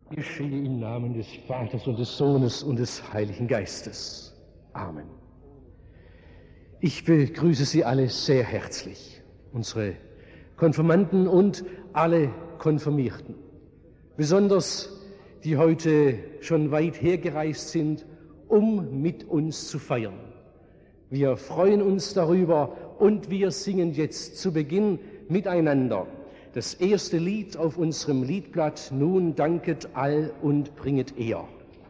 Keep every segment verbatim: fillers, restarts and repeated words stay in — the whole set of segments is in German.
Geschehe im Namen des Vaters und des Sohnes und des Heiligen Geistes. Amen. Ich begrüße Sie alle sehr herzlich, unsere Konfirmanden und alle Konfirmierten, besonders die heute schon weit hergereist sind, um mit uns zu feiern. Wir freuen uns darüber und wir singen jetzt zu Beginn miteinander das erste Lied auf unserem Liedblatt, Nun danket all und bringet Ehr.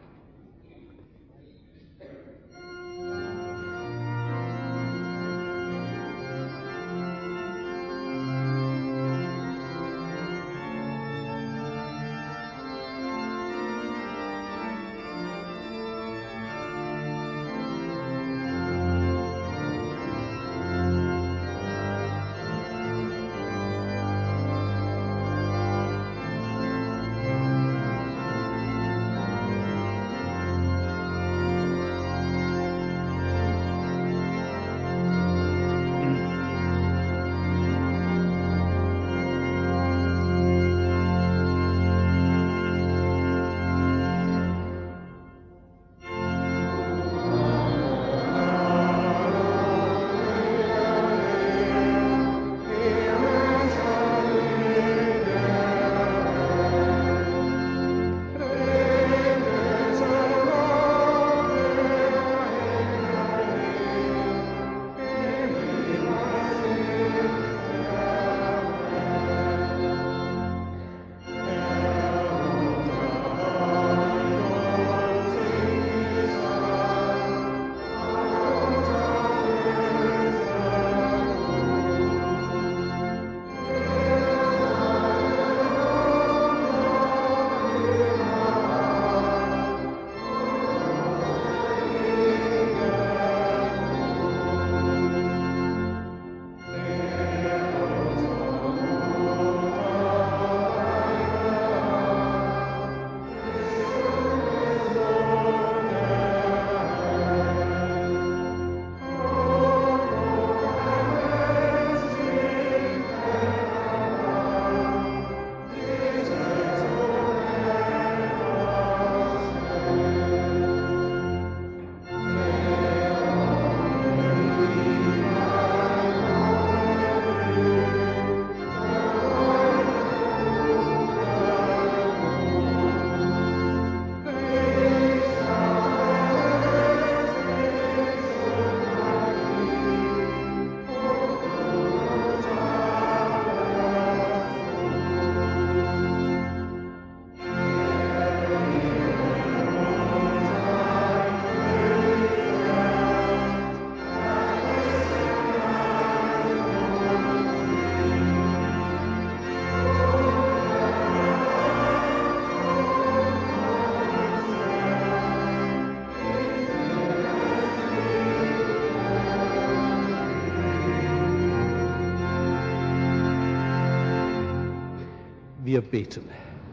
Wir beten.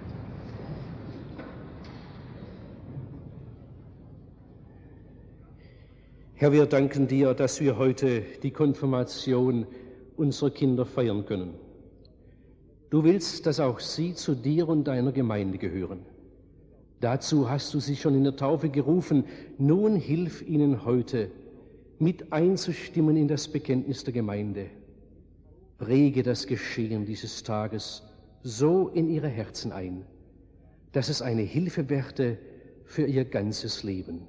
Herr, wir danken dir, dass wir heute die Konfirmation unserer Kinder feiern können. Du willst, dass auch sie zu dir und deiner Gemeinde gehören. Dazu hast du sie schon in der Taufe gerufen. Nun hilf ihnen heute, mit einzustimmen in das Bekenntnis der Gemeinde. Präge das Geschehen dieses Tages so in ihre Herzen ein, dass es eine Hilfe werde für ihr ganzes Leben.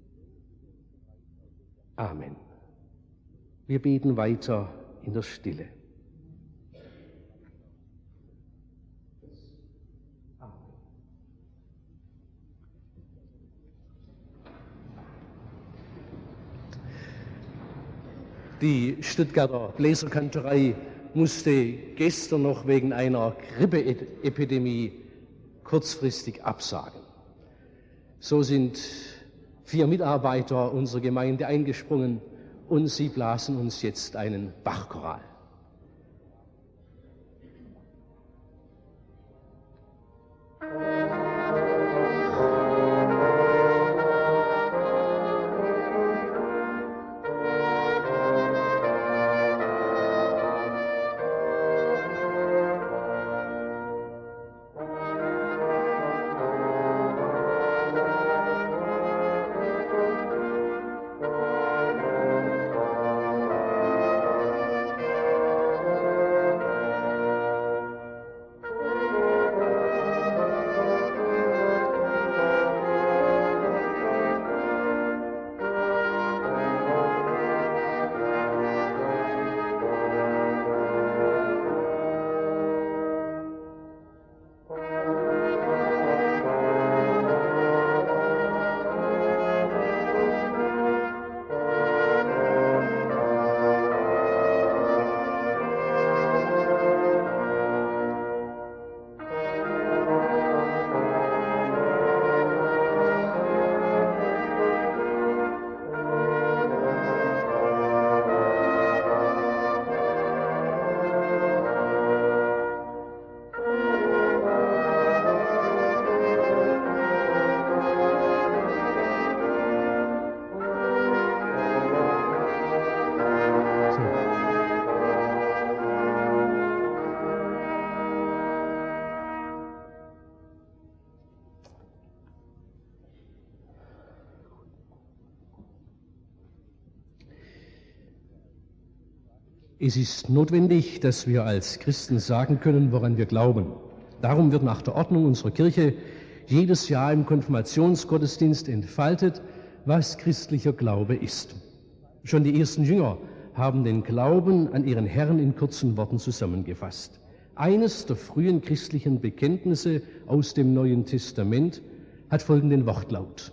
Amen. Wir beten weiter in der Stille. Die Stuttgarter Bläserkantorei musste gestern noch wegen einer Grippeepidemie kurzfristig absagen. So sind vier Mitarbeiter unserer Gemeinde eingesprungen und sie blasen uns jetzt einen Bachchoral. Thank you. Es ist notwendig, dass wir als Christen sagen können, woran wir glauben. Darum wird nach der Ordnung unserer Kirche jedes Jahr im Konfirmationsgottesdienst entfaltet, was christlicher Glaube ist. Schon die ersten Jünger haben den Glauben an ihren Herrn in kurzen Worten zusammengefasst. Eines der frühen christlichen Bekenntnisse aus dem Neuen Testament hat folgenden Wortlaut.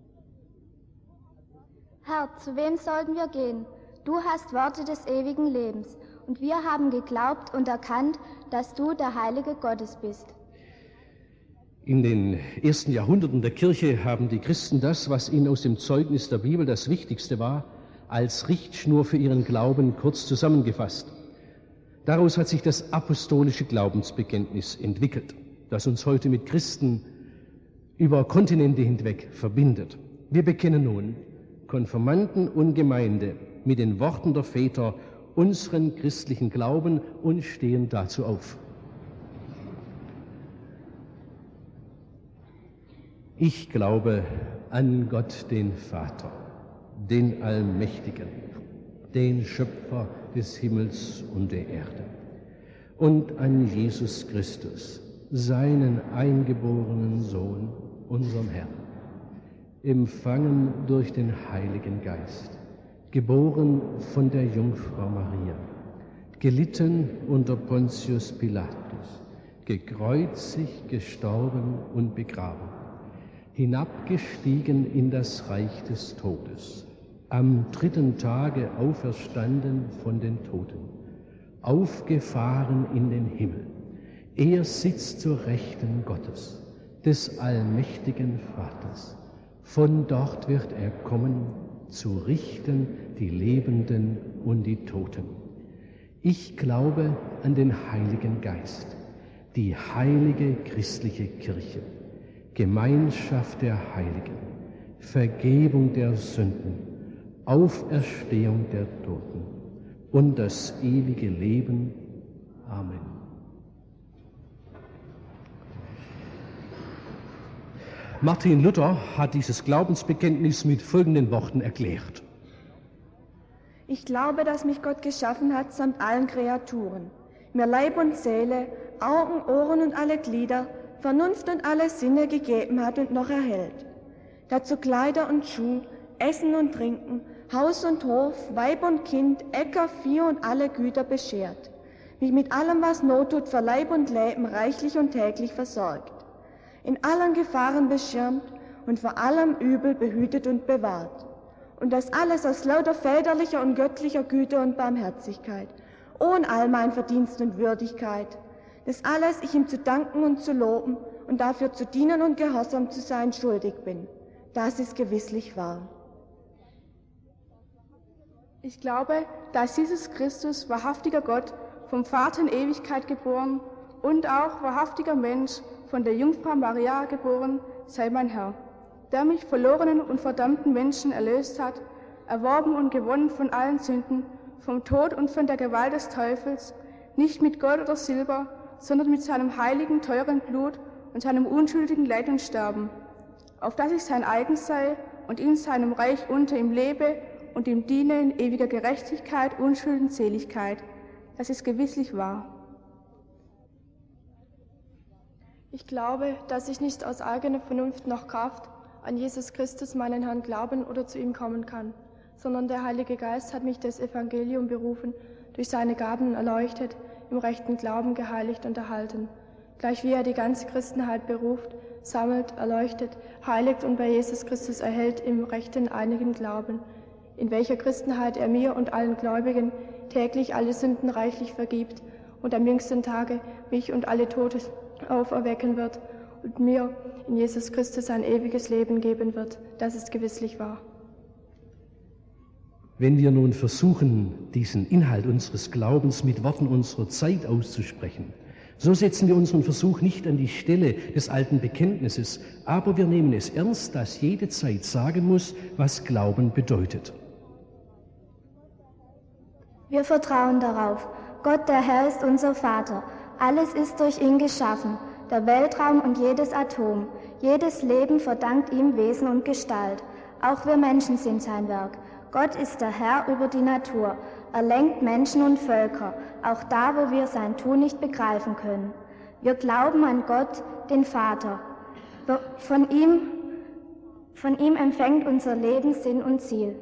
Herr, zu wem sollten wir gehen? Du hast Worte des ewigen Lebens, und wir haben geglaubt und erkannt, dass du der Heilige Gottes bist. In den ersten Jahrhunderten der Kirche haben die Christen das, was ihnen aus dem Zeugnis der Bibel das Wichtigste war, als Richtschnur für ihren Glauben kurz zusammengefasst. Daraus hat sich das apostolische Glaubensbekenntnis entwickelt, das uns heute mit Christen über Kontinente hinweg verbindet. Wir bekennen nun, Konfirmanden und Gemeinde, mit den Worten der Väter unseren christlichen Glauben und stehen dazu auf. Ich glaube an Gott, den Vater, den Allmächtigen, den Schöpfer des Himmels und der Erde, und an Jesus Christus, seinen eingeborenen Sohn, unseren Herrn, empfangen durch den Heiligen Geist, geboren von der Jungfrau Maria, gelitten unter Pontius Pilatus, gekreuzigt, gestorben und begraben, hinabgestiegen in das Reich des Todes, am dritten Tage auferstanden von den Toten, aufgefahren in den Himmel. Er sitzt zur Rechten Gottes, des allmächtigen Vaters. Von dort wird er kommen, zu richten die Lebenden und die Toten. Ich glaube an den Heiligen Geist, die heilige christliche Kirche, Gemeinschaft der Heiligen, Vergebung der Sünden, Auferstehung der Toten und das ewige Leben. Amen. Martin Luther hat dieses Glaubensbekenntnis mit folgenden Worten erklärt. Ich glaube, dass mich Gott geschaffen hat samt allen Kreaturen, mir Leib und Seele, Augen, Ohren und alle Glieder, Vernunft und alle Sinne gegeben hat und noch erhält. Dazu Kleider und Schuh, Essen und Trinken, Haus und Hof, Weib und Kind, Äcker, Vieh und alle Güter beschert, mich mit allem, was Not tut, für Leib und Leben reichlich und täglich versorgt, in allen Gefahren beschirmt und vor allem Übel behütet und bewahrt. Und das alles aus lauter väterlicher und göttlicher Güte und Barmherzigkeit, ohne all mein Verdienst und Würdigkeit. Das alles ich ihm zu danken und zu loben und dafür zu dienen und gehorsam zu sein schuldig bin. Das ist gewisslich wahr. Ich glaube, dass Jesus Christus, wahrhaftiger Gott, vom Vater in Ewigkeit geboren und auch wahrhaftiger Mensch, von der Jungfrau Maria geboren, sei mein Herr, der mich verlorenen und verdammten Menschen erlöst hat, erworben und gewonnen von allen Sünden, vom Tod und von der Gewalt des Teufels, nicht mit Gold oder Silber, sondern mit seinem heiligen, teuren Blut und seinem unschuldigen Leid und Sterben, auf dass ich sein eigen sei und in seinem Reich unter ihm lebe und ihm diene in ewiger Gerechtigkeit, Unschuld und Seligkeit. Das ist gewisslich wahr. Ich glaube, dass ich nicht aus eigener Vernunft noch Kraft an Jesus Christus, meinen Herrn, glauben oder zu ihm kommen kann, sondern der Heilige Geist hat mich das Evangelium berufen, durch seine Gaben erleuchtet, im rechten Glauben geheiligt und erhalten, gleich wie er die ganze Christenheit beruft, sammelt, erleuchtet, heiligt und bei Jesus Christus erhält im rechten einigen Glauben, in welcher Christenheit er mir und allen Gläubigen täglich alle Sünden reichlich vergibt und am jüngsten Tage mich und alle Tote auferwecken wird und mir in Jesus Christus ein ewiges Leben geben wird. Das ist gewisslich wahr. Wenn wir nun versuchen, diesen Inhalt unseres Glaubens mit Worten unserer Zeit auszusprechen, so setzen wir unseren Versuch nicht an die Stelle des alten Bekenntnisses, aber wir nehmen es ernst, dass jede Zeit sagen muss, was Glauben bedeutet. Wir vertrauen darauf. Gott, der Herr, ist unser Vater. Alles ist durch ihn geschaffen, der Weltraum und jedes Atom. Jedes Leben verdankt ihm Wesen und Gestalt. Auch wir Menschen sind sein Werk. Gott ist der Herr über die Natur. Er lenkt Menschen und Völker, auch da, wo wir sein Tun nicht begreifen können. Wir glauben an Gott, den Vater. Von ihm, von ihm empfängt unser Leben Sinn und Ziel.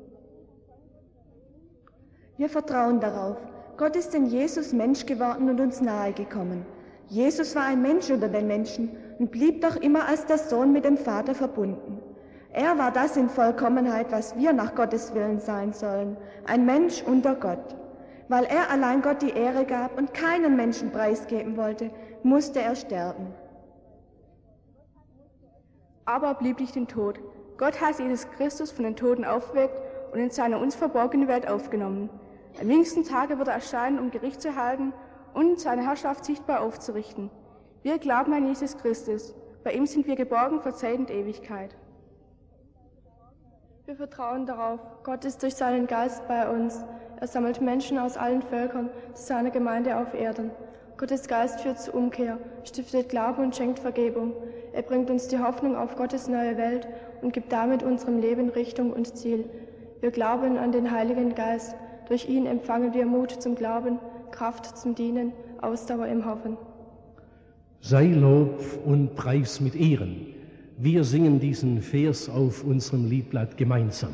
Wir vertrauen darauf. Gott ist in Jesus Mensch geworden und uns nahegekommen. Jesus war ein Mensch unter den Menschen und blieb doch immer als der Sohn mit dem Vater verbunden. Er war das in Vollkommenheit, was wir nach Gottes Willen sein sollen, ein Mensch unter Gott. Weil er allein Gott die Ehre gab und keinen Menschen preisgeben wollte, musste er sterben. Aber er blieb nicht im Tod. Gott hat Jesus Christus von den Toten aufgeweckt und in seine uns verborgene Welt aufgenommen. Am jüngsten Tage wird er erscheinen, um Gericht zu halten und seine Herrschaft sichtbar aufzurichten. Wir glauben an Jesus Christus. Bei ihm sind wir geborgen für Zeit und Ewigkeit. Wir vertrauen darauf, Gott ist durch seinen Geist bei uns. Er sammelt Menschen aus allen Völkern zu seiner Gemeinde auf Erden. Gottes Geist führt zur Umkehr, stiftet Glauben und schenkt Vergebung. Er bringt uns die Hoffnung auf Gottes neue Welt und gibt damit unserem Leben Richtung und Ziel. Wir glauben an den Heiligen Geist. Durch ihn empfangen wir Mut zum Glauben, Kraft zum Dienen, Ausdauer im Hoffen. Sei Lob und Preis mit Ehren. Wir singen diesen Vers auf unserem Liedblatt gemeinsam.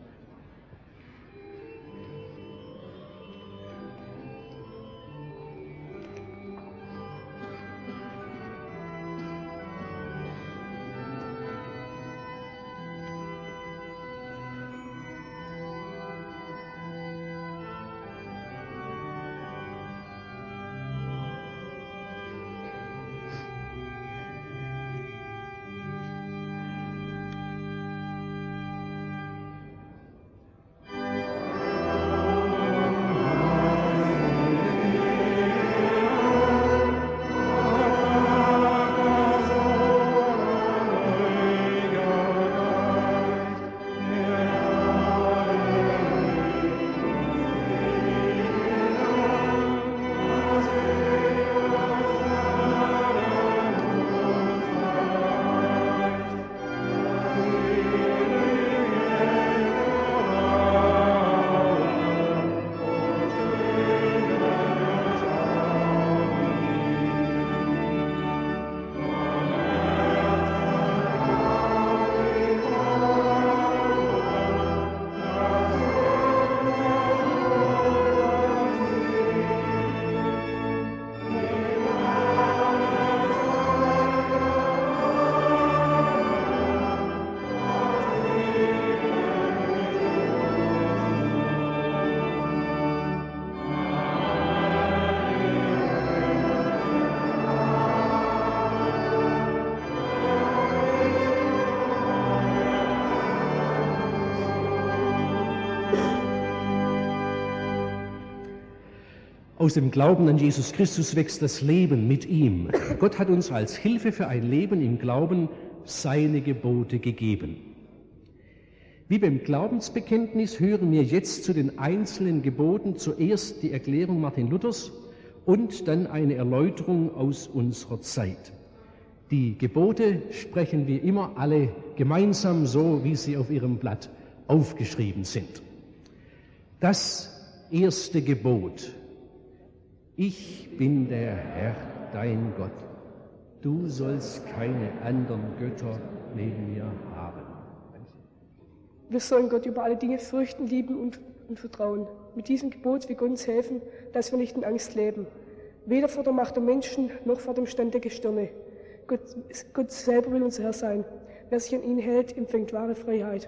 Aus dem Glauben an Jesus Christus wächst das Leben mit ihm. Gott hat uns als Hilfe für ein Leben im Glauben seine Gebote gegeben. Wie beim Glaubensbekenntnis hören wir jetzt zu den einzelnen Geboten zuerst die Erklärung Martin Luthers und dann eine Erläuterung aus unserer Zeit. Die Gebote sprechen wir immer alle gemeinsam so, wie sie auf Ihrem Blatt aufgeschrieben sind. Das erste Gebot: Ich bin der Herr, dein Gott. Du sollst keine anderen Götter neben mir haben. Wir sollen Gott über alle Dinge fürchten, lieben und, und vertrauen. Mit diesem Gebot will Gott uns helfen, dass wir nicht in Angst leben. Weder vor der Macht der Menschen, noch vor dem Stand der Gestirne. Gott, Gott selber will unser Herr sein. Wer sich an ihn hält, empfängt wahre Freiheit.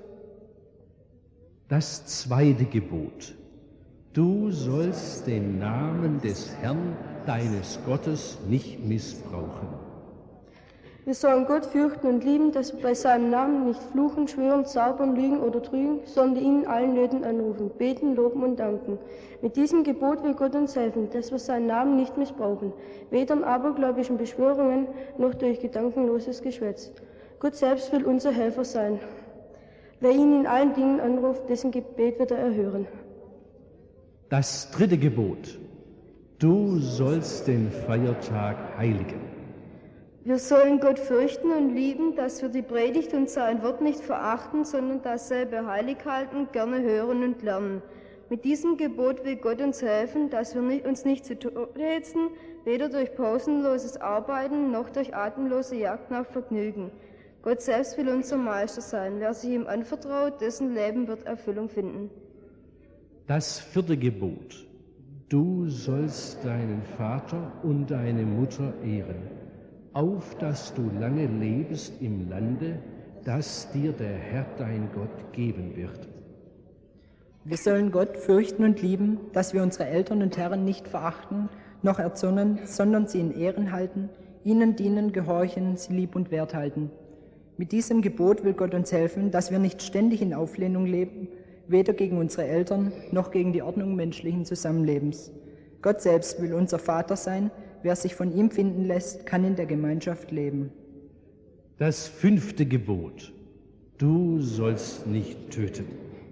Das zweite Gebot: Du sollst den Namen des Herrn, deines Gottes, nicht missbrauchen. Wir sollen Gott fürchten und lieben, dass wir bei seinem Namen nicht fluchen, schwören, zaubern, lügen oder trügen, sondern ihn in allen Nöten anrufen, beten, loben und danken. Mit diesem Gebot will Gott uns helfen, dass wir seinen Namen nicht missbrauchen, weder in abergläubischen Beschwörungen noch durch gedankenloses Geschwätz. Gott selbst will unser Helfer sein. Wer ihn in allen Dingen anruft, dessen Gebet wird er erhören. Das dritte Gebot: Du sollst den Feiertag heiligen. Wir sollen Gott fürchten und lieben, dass wir die Predigt und sein Wort nicht verachten, sondern dasselbe heilig halten, gerne hören und lernen. Mit diesem Gebot will Gott uns helfen, dass wir uns nicht zu Tode hetzen, weder durch pausenloses Arbeiten noch durch atemlose Jagd nach Vergnügen. Gott selbst will unser Meister sein. Wer sich ihm anvertraut, dessen Leben wird Erfüllung finden. Das vierte Gebot. Du sollst deinen Vater und deine Mutter ehren, auf dass du lange lebst im Lande, das dir der Herr dein Gott geben wird. Wir sollen Gott fürchten und lieben, dass wir unsere Eltern und Herren nicht verachten, noch erzürnen, sondern sie in Ehren halten, ihnen dienen, gehorchen, sie lieb und wert halten. Mit diesem Gebot will Gott uns helfen, dass wir nicht ständig in Auflehnung leben, weder gegen unsere Eltern noch gegen die Ordnung menschlichen Zusammenlebens. Gott selbst will unser Vater sein. Wer sich von ihm finden lässt, kann in der Gemeinschaft leben. Das fünfte Gebot. Du sollst nicht töten.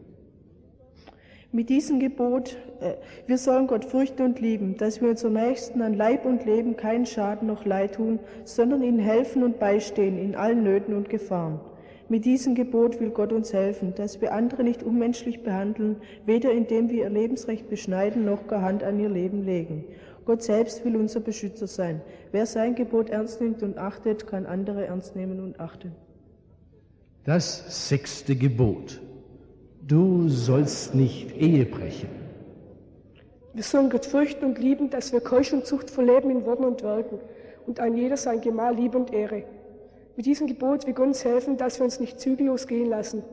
Mit diesem Gebot, äh, wir sollen Gott fürchten und lieben, dass wir unseren Nächsten an Leib und Leben keinen Schaden noch Leid tun, sondern ihnen helfen und beistehen in allen Nöten und Gefahren. Mit diesem Gebot will Gott uns helfen, dass wir andere nicht unmenschlich behandeln, weder indem wir ihr Lebensrecht beschneiden, noch gar Hand an ihr Leben legen. Gott selbst will unser Beschützer sein. Wer sein Gebot ernst nimmt und achtet, kann andere ernst nehmen und achten. Das sechste Gebot. Du sollst nicht Ehe brechen. Wir sollen Gott fürchten und lieben, dass wir keusch und zuchtvoll leben in Worten und Werken und ein jeder sein Gemahl lieb und ehre. Mit diesem Gebot will Gott uns helfen, dass wir uns nicht zügellos gehen lassen.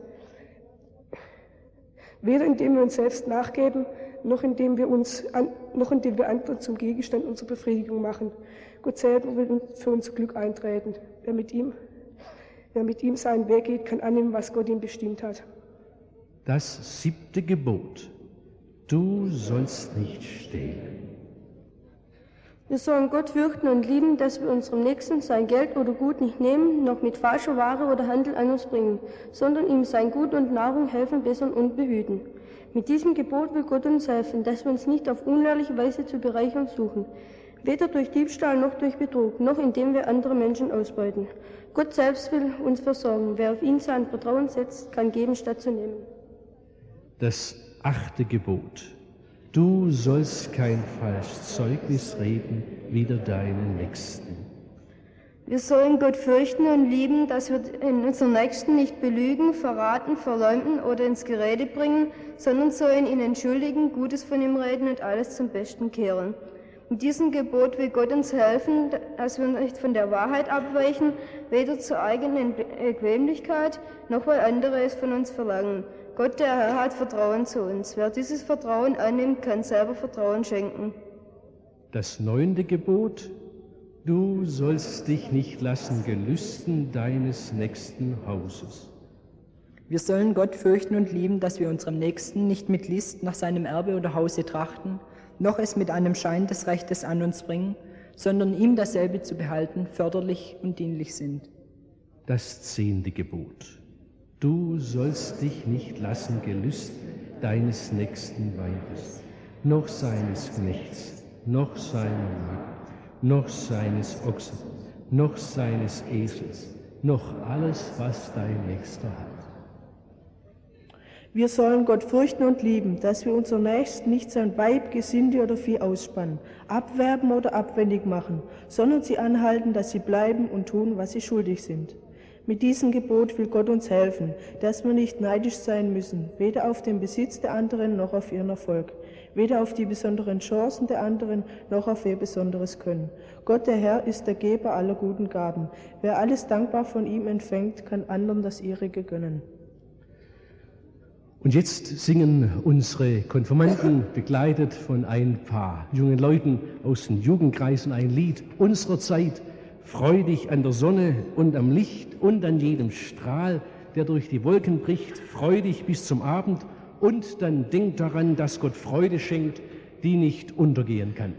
Weder indem wir uns selbst nachgeben, noch indem wir uns, an, noch indem wir andere zum Gegenstand unserer Befriedigung machen. Gott selber will für unser Glück eintreten. Wer mit ihm, wer mit ihm seinen Weg geht, kann annehmen, was Gott ihm bestimmt hat. Das siebte Gebot. Du sollst nicht stehlen. Wir sollen Gott fürchten und lieben, dass wir unserem Nächsten sein Geld oder Gut nicht nehmen, noch mit falscher Ware oder Handel an uns bringen, sondern ihm sein Gut und Nahrung helfen, bessern und behüten. Mit diesem Gebot will Gott uns helfen, dass wir uns nicht auf unehrliche Weise zu bereichern suchen, weder durch Diebstahl noch durch Betrug, noch indem wir andere Menschen ausbeuten. Gott selbst will uns versorgen. Wer auf ihn sein Vertrauen setzt, kann geben, statt zu nehmen. Das achte Gebot. Du sollst kein falsches Zeugnis reden wider deinen Nächsten. Wir sollen Gott fürchten und lieben, dass wir unseren Nächsten nicht belügen, verraten, verleumden oder ins Gerede bringen, sondern sollen ihn entschuldigen, Gutes von ihm reden und alles zum Besten kehren. Mit diesem Gebot will Gott uns helfen, dass wir nicht von der Wahrheit abweichen, weder zur eigenen Bequemlichkeit, noch weil andere es von uns verlangen. Gott, der Herr, hat Vertrauen zu uns. Wer dieses Vertrauen annimmt, kann selber Vertrauen schenken. Das neunte Gebot. Du sollst dich nicht lassen gelüsten deines nächsten Hauses. Wir sollen Gott fürchten und lieben, dass wir unserem Nächsten nicht mit List nach seinem Erbe oder Hause trachten, noch es mit einem Schein des Rechtes an uns bringen, sondern ihm dasselbe zu behalten, förderlich und dienlich sind. Das zehnte Gebot. Du sollst dich nicht lassen gelüsten deines nächsten Weibes, noch seines Knechts, noch seiner Magd, noch seines Ochsen, noch seines Esels, noch alles, was dein Nächster hat. Wir sollen Gott fürchten und lieben, dass wir unseren Nächsten nicht sein Weib, Gesinde oder Vieh ausspannen, abwerben oder abwendig machen, sondern sie anhalten, dass sie bleiben und tun, was sie schuldig sind. Mit diesem Gebot will Gott uns helfen, dass wir nicht neidisch sein müssen, weder auf den Besitz der anderen noch auf ihren Erfolg, weder auf die besonderen Chancen der anderen noch auf ihr besonderes Können. Gott, der Herr, ist der Geber aller guten Gaben. Wer alles dankbar von ihm empfängt, kann anderen das ihrige gönnen. Und jetzt singen unsere Konfirmanden, begleitet von ein paar jungen Leuten aus den Jugendkreisen, ein Lied unserer Zeit. Freu dich an der Sonne und am Licht und an jedem Strahl, der durch die Wolken bricht. Freu dich bis zum Abend und dann denk daran, dass Gott Freude schenkt, die nicht untergehen kann.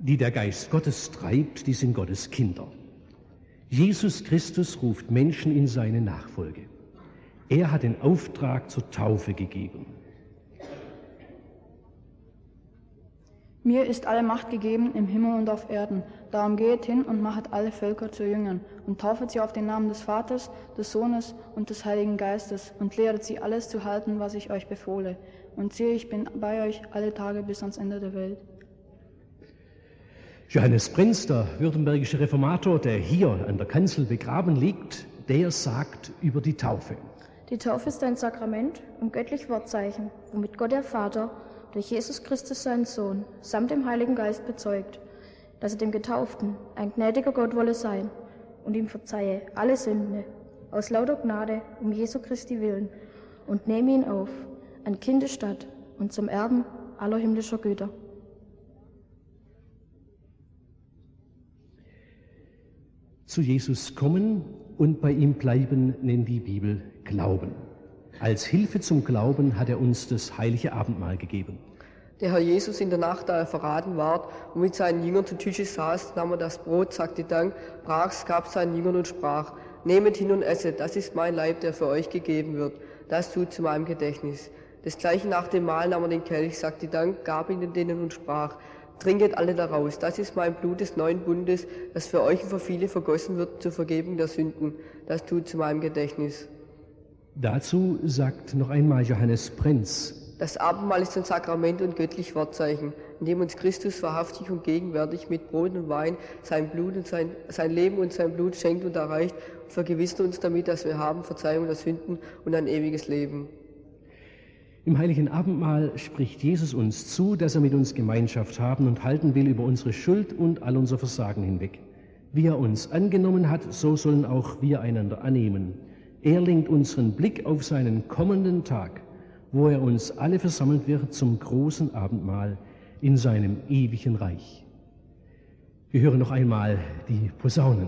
Die der Geist Gottes treibt, die sind Gottes Kinder. Jesus Christus ruft Menschen in seine Nachfolge. Er hat den Auftrag zur Taufe gegeben. Mir ist alle Macht gegeben im Himmel und auf Erden. Darum geht hin und machet alle Völker zu Jüngern und taufet sie auf den Namen des Vaters, des Sohnes und des Heiligen Geistes und lehret sie alles zu halten, was ich euch befohle. Und siehe, ich bin bei euch alle Tage bis ans Ende der Welt. Johannes Prinz, der württembergische Reformator, der hier an der Kanzel begraben liegt, der sagt über die Taufe. Die Taufe ist ein Sakrament und göttlich Wortzeichen, womit Gott der Vater durch Jesus Christus, seinen Sohn, samt dem Heiligen Geist bezeugt, dass er dem Getauften ein gnädiger Gott wolle sein und ihm verzeihe alle Sünde aus lauter Gnade um Jesu Christi willen und nehme ihn auf an Kindesstatt und zum Erben aller himmlischer Güter. Zu Jesus kommen und bei ihm bleiben, nennt die Bibel Glauben. Als Hilfe zum Glauben hat er uns das heilige Abendmahl gegeben. Der Herr Jesus in der Nacht, da er verraten ward und mit seinen Jüngern zu Tische saß, nahm er das Brot, sagte Dank, brach's, gab seinen Jüngern und sprach: Nehmet hin und esset, das ist mein Leib, der für euch gegeben wird. Das tut zu meinem Gedächtnis. Desgleichen nach dem Mahl nahm er den Kelch, sagte Dank, gab ihn denen und sprach: Trinket alle daraus, das ist mein Blut des neuen Bundes, das für euch und für viele vergossen wird zur Vergebung der Sünden. Das tut zu meinem Gedächtnis. Dazu sagt noch einmal Johannes Prenz: Das Abendmahl ist ein Sakrament und göttlich Wortzeichen, in dem uns Christus wahrhaftig und gegenwärtig mit Brot und Wein sein Blut und sein, sein Leben und sein Blut schenkt und erreicht und vergewissert uns damit, dass wir haben Verzeihung der Sünden und ein ewiges Leben. Im heiligen Abendmahl spricht Jesus uns zu, dass er mit uns Gemeinschaft haben und halten will über unsere Schuld und all unser Versagen hinweg. Wie er uns angenommen hat, so sollen auch wir einander annehmen. Er lenkt unseren Blick auf seinen kommenden Tag, wo er uns alle versammelt wird zum großen Abendmahl in seinem ewigen Reich. Wir hören noch einmal die Posaunen.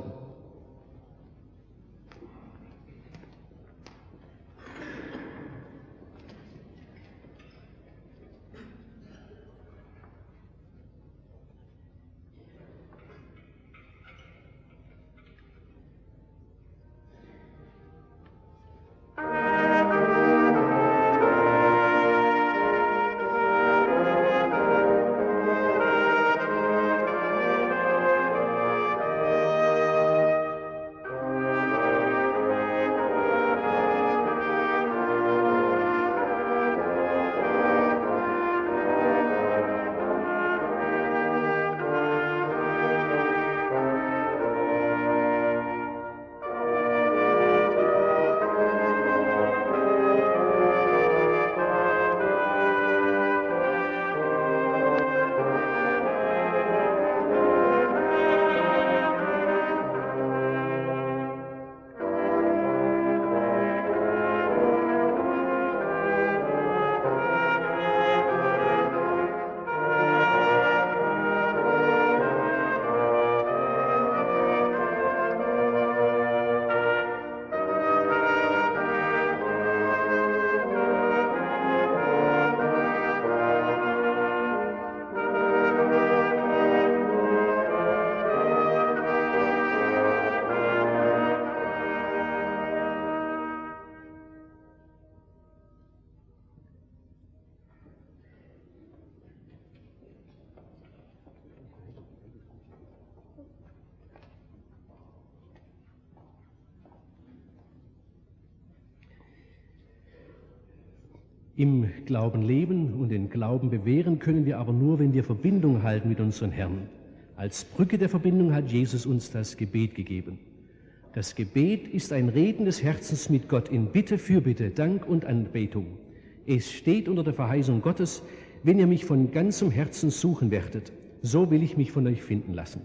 Im Glauben leben und den Glauben bewähren können wir aber nur, wenn wir Verbindung halten mit unserem Herrn. Als Brücke der Verbindung hat Jesus uns das Gebet gegeben. Das Gebet ist ein Reden des Herzens mit Gott in Bitte, Fürbitte, Dank und Anbetung. Es steht unter der Verheißung Gottes: Wenn ihr mich von ganzem Herzen suchen werdet, so will ich mich von euch finden lassen.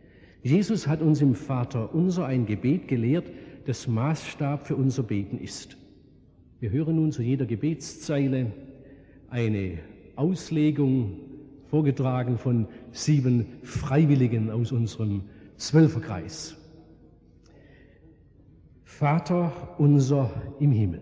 Jesus hat uns im Vater unser ein Gebet gelehrt, das Maßstab für unser Beten ist. Wir hören nun zu jeder Gebetszeile eine Auslegung, vorgetragen von sieben Freiwilligen aus unserem Zwölferkreis. Vater unser im Himmel.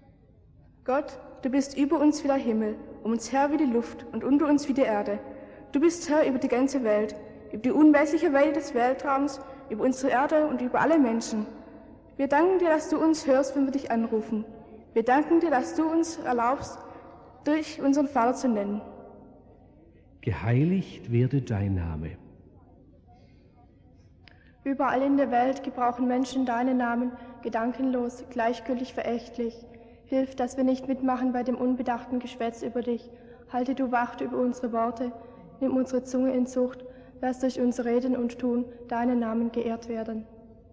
Gott, du bist über uns wie der Himmel, um uns her wie die Luft und unter uns wie die Erde. Du bist Herr über die ganze Welt, über die unmessliche Weite des Weltraums, über unsere Erde und über alle Menschen. Wir danken dir, dass du uns hörst, wenn wir dich anrufen. Wir danken dir, dass du uns erlaubst, dich unseren Vater zu nennen. Geheiligt werde dein Name. Überall in der Welt gebrauchen Menschen deinen Namen gedankenlos, gleichgültig, verächtlich. Hilf, dass wir nicht mitmachen bei dem unbedachten Geschwätz über dich. Halte du Wacht über unsere Worte, nimm unsere Zunge in Zucht, lass durch unser Reden und Tun deinen Namen geehrt werden.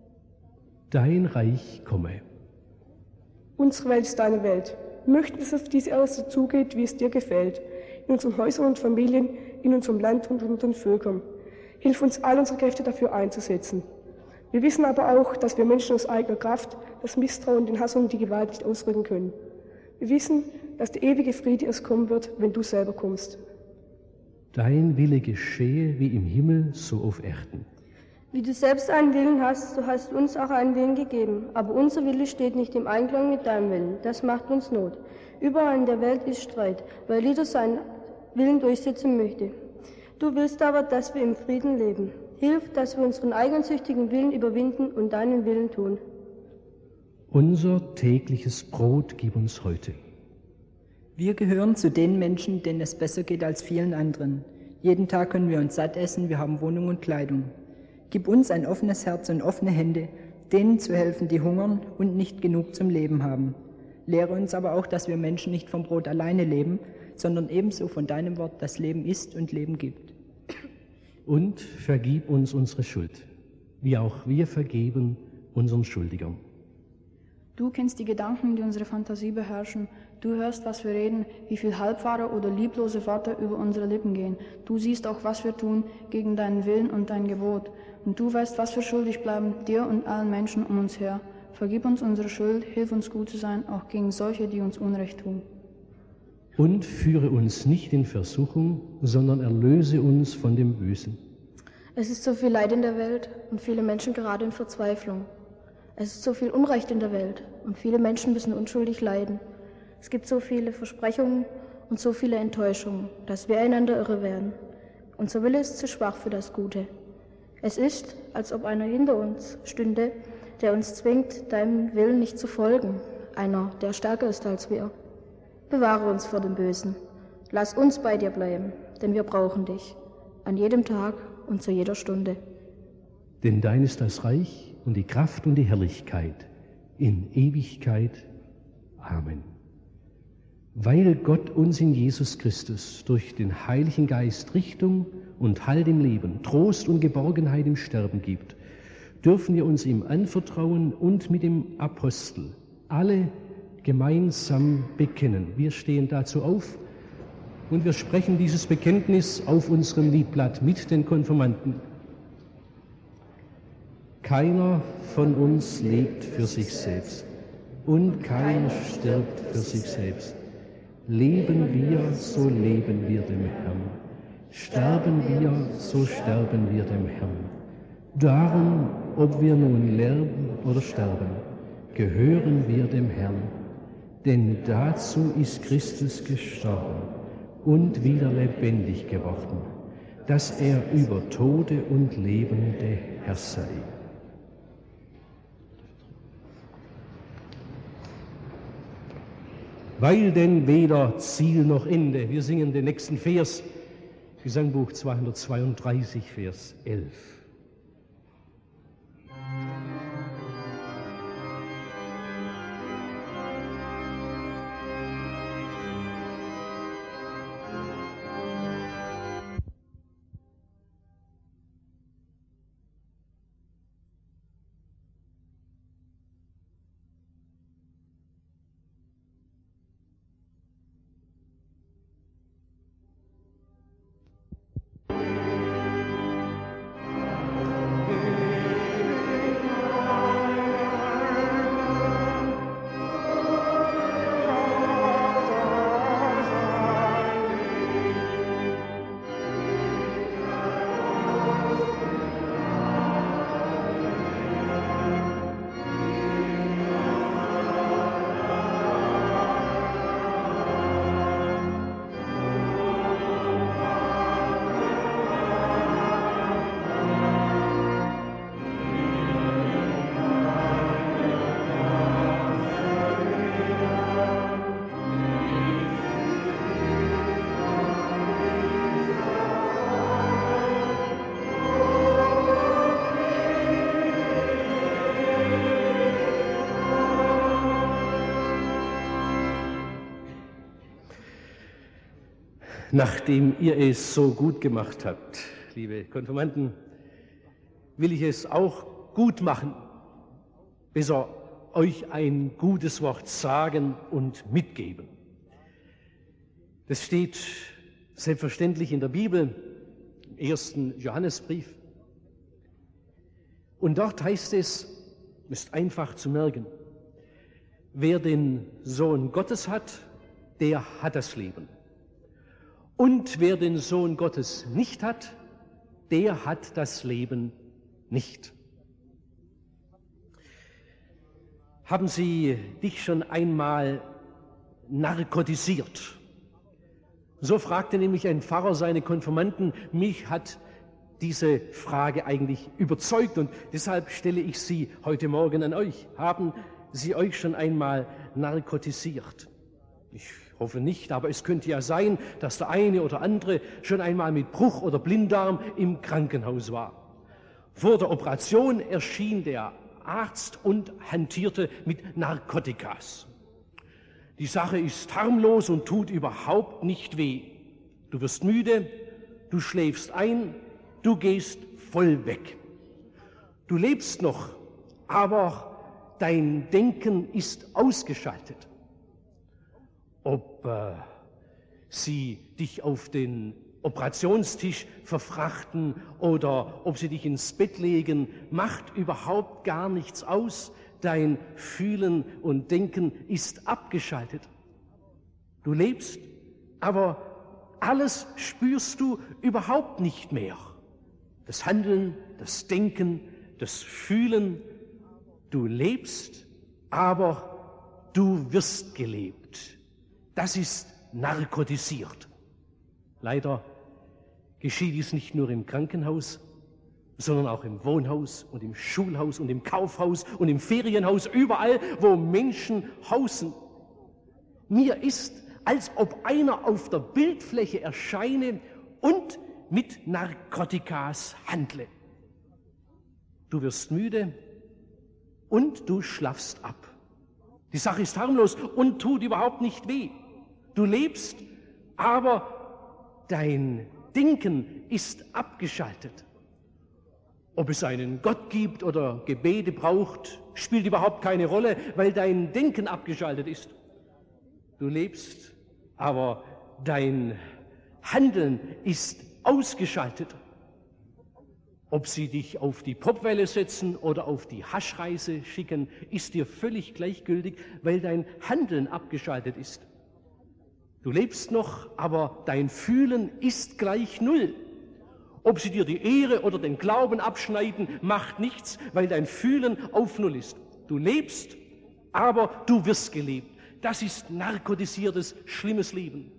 Dein Reich komme. Unsere Welt ist deine Welt. Wir möchten, dass auf diese Erde so zugeht, wie es dir gefällt. In unseren Häusern und Familien, in unserem Land und unter den Völkern. Hilf uns, all unsere Kräfte dafür einzusetzen. Wir wissen aber auch, dass wir Menschen aus eigener Kraft das Misstrauen, den Hass und die Gewalt nicht ausrücken können. Wir wissen, dass der ewige Friede erst kommen wird, wenn du selber kommst. Dein Wille geschehe wie im Himmel, so auf Erden. Wie du selbst einen Willen hast, so hast du uns auch einen Willen gegeben. Aber unser Wille steht nicht im Einklang mit deinem Willen. Das macht uns Not. Überall in der Welt ist Streit, weil jeder seinen Willen durchsetzen möchte. Du willst aber, dass wir im Frieden leben. Hilf, dass wir unseren eigensüchtigen Willen überwinden und deinen Willen tun. Unser tägliches Brot gib uns heute. Wir gehören zu den Menschen, denen es besser geht als vielen anderen. Jeden Tag können wir uns satt essen, wir haben Wohnung und Kleidung. Gib uns ein offenes Herz und offene Hände, denen zu helfen, die hungern und nicht genug zum Leben haben. Lehre uns aber auch, dass wir Menschen nicht vom Brot alleine leben, sondern ebenso von deinem Wort, das Leben ist und Leben gibt. Und vergib uns unsere Schuld, wie auch wir vergeben unseren Schuldigern. Du kennst die Gedanken, die unsere Fantasie beherrschen. Du hörst, was wir reden, wie viel halbwahre oder lieblose Worte über unsere Lippen gehen. Du siehst auch, was wir tun gegen deinen Willen und dein Gebot. Und du weißt, was wir schuldig bleiben, dir und allen Menschen um uns her. Vergib uns unsere Schuld, hilf uns gut zu sein, auch gegen solche, die uns Unrecht tun. Und führe uns nicht in Versuchung, sondern erlöse uns von dem Bösen. Es ist so viel Leid in der Welt und viele Menschen gerade in Verzweiflung. Es ist so viel Unrecht in der Welt und viele Menschen müssen unschuldig leiden. Es gibt so viele Versprechungen und so viele Enttäuschungen, dass wir einander irre werden. Unser Wille ist zu schwach für das Gute. Es ist, als ob einer hinter uns stünde, der uns zwingt, deinem Willen nicht zu folgen. Einer, der stärker ist als wir. Bewahre uns vor dem Bösen. Lass uns bei dir bleiben, denn wir brauchen dich. An jedem Tag und zu jeder Stunde. Denn dein ist das Reich und die Kraft und die Herrlichkeit in Ewigkeit. Amen. Weil Gott uns in Jesus Christus durch den Heiligen Geist Richtung und Halt im Leben, Trost und Geborgenheit im Sterben gibt, dürfen wir uns ihm anvertrauen und mit dem Apostel alle gemeinsam bekennen. Wir stehen dazu auf und wir sprechen dieses Bekenntnis auf unserem Liedblatt mit den Konfirmanden. Keiner von uns lebt für sich selbst und keiner stirbt für sich selbst. Leben wir, so leben wir dem Herrn. Sterben wir, so sterben wir dem Herrn. Darum, ob wir nun leben oder sterben, gehören wir dem Herrn. Denn dazu ist Christus gestorben und wieder lebendig geworden, dass er über Tode und Leben der Herr sei. Weil denn weder Ziel noch Ende, wir singen den nächsten Vers, Gesangbuch zweihundertzweiunddreißig, Vers elf. Nachdem ihr es so gut gemacht habt, liebe Konfirmanden, will ich es auch gut machen, besser euch ein gutes Wort sagen und mitgeben. Das steht selbstverständlich in der Bibel, im ersten Johannesbrief. Und dort heißt es, ist einfach zu merken, wer den Sohn Gottes hat, der hat das Leben. Und wer den Sohn Gottes nicht hat, der hat das Leben nicht. Haben Sie dich schon einmal narkotisiert? So fragte nämlich ein Pfarrer seine Konfirmanden. Mich hat diese Frage eigentlich überzeugt und deshalb stelle ich sie heute Morgen an euch. Haben Sie euch schon einmal narkotisiert? Ich hoffe nicht, aber es könnte ja sein, dass der eine oder andere schon einmal mit Bruch oder Blinddarm im Krankenhaus war. Vor der Operation erschien der Arzt und hantierte mit Narkotikas. Die Sache ist harmlos und tut überhaupt nicht weh. Du wirst müde, du schläfst ein, du gehst voll weg. Du lebst noch, aber dein Denken ist ausgeschaltet. Ob äh, sie dich auf den Operationstisch verfrachten oder ob sie dich ins Bett legen, macht überhaupt gar nichts aus. Dein Fühlen und Denken ist abgeschaltet. Du lebst, aber alles spürst du überhaupt nicht mehr. Das Handeln, das Denken, das Fühlen. Du lebst, aber du wirst gelebt. Das ist narkotisiert. Leider geschieht dies nicht nur im Krankenhaus, sondern auch im Wohnhaus und im Schulhaus und im Kaufhaus und im Ferienhaus, überall, wo Menschen hausen. Mir ist, als ob einer auf der Bildfläche erscheine und mit Narkotikas handle. Du wirst müde und du schlafst ab. Die Sache ist harmlos und tut überhaupt nicht weh. Du lebst, aber dein Denken ist abgeschaltet. Ob es einen Gott gibt oder Gebete braucht, spielt überhaupt keine Rolle, weil dein Denken abgeschaltet ist. Du lebst, aber dein Handeln ist ausgeschaltet. Ob sie dich auf die Popwelle setzen oder auf die Haschreise schicken, ist dir völlig gleichgültig, weil dein Handeln abgeschaltet ist. Du lebst noch, aber dein Fühlen ist gleich null. Ob sie dir die Ehre oder den Glauben abschneiden, macht nichts, weil dein Fühlen auf null ist. Du lebst, aber du wirst gelebt. Das ist narkotisiertes, schlimmes Leben.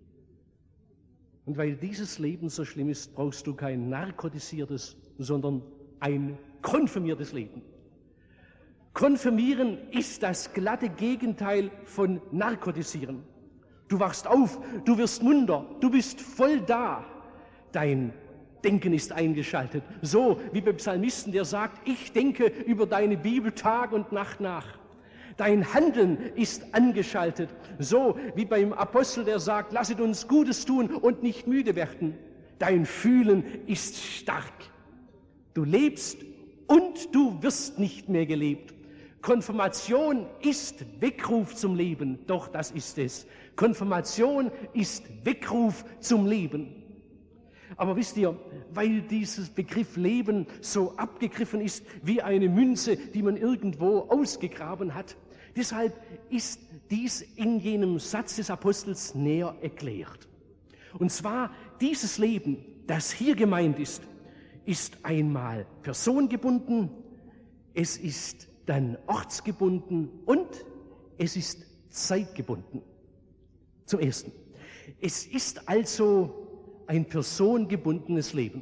Und weil dieses Leben so schlimm ist, brauchst du kein narkotisiertes, sondern ein konfirmiertes Leben. Konfirmieren ist das glatte Gegenteil von narkotisieren. Du wachst auf, du wirst munter, du bist voll da. Dein Denken ist eingeschaltet. So wie beim Psalmisten, der sagt, ich denke über deine Bibel Tag und Nacht nach. Dein Handeln ist angeschaltet. So wie beim Apostel, der sagt, lasset uns Gutes tun und nicht müde werden. Dein Fühlen ist stark. Du lebst und du wirst nicht mehr gelebt. Konfirmation ist Weckruf zum Leben. Doch, das ist es. Konfirmation ist Weckruf zum Leben. Aber wisst ihr, weil dieses Begriff Leben so abgegriffen ist wie eine Münze, die man irgendwo ausgegraben hat, deshalb ist dies in jenem Satz des Apostels näher erklärt. Und zwar dieses Leben, das hier gemeint ist, ist einmal personengebunden, es ist dann ortsgebunden und es ist zeitgebunden. Zum Ersten, es ist also ein personengebundenes Leben.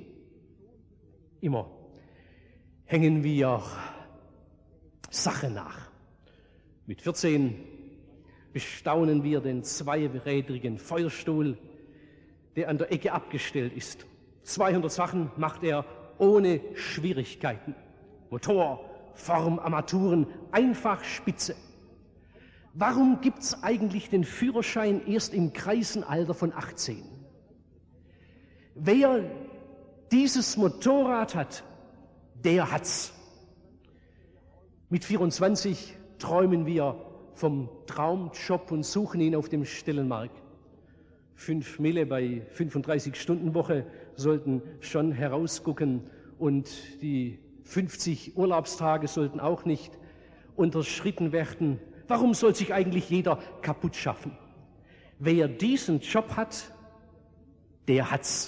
Immer hängen wir Sache nach. Mit vierzehn bestaunen wir den zweirädrigen Feuerstuhl, der an der Ecke abgestellt ist. zweihundert Sachen macht er ohne Schwierigkeiten. Motor, Form, Armaturen, einfach spitze. Warum gibt's eigentlich den Führerschein erst im Kreisenalter von achtzehn? Wer dieses Motorrad hat, der hat's. Mit vierundzwanzig träumen wir vom Traumjob und suchen ihn auf dem Stellenmarkt. Fünf Mille bei fünfunddreißig-Stunden-Woche sollten schon herausgucken und die fünfzig Urlaubstage sollten auch nicht unterschritten werden. Warum soll sich eigentlich jeder kaputt schaffen? Wer diesen Job hat, der hat's.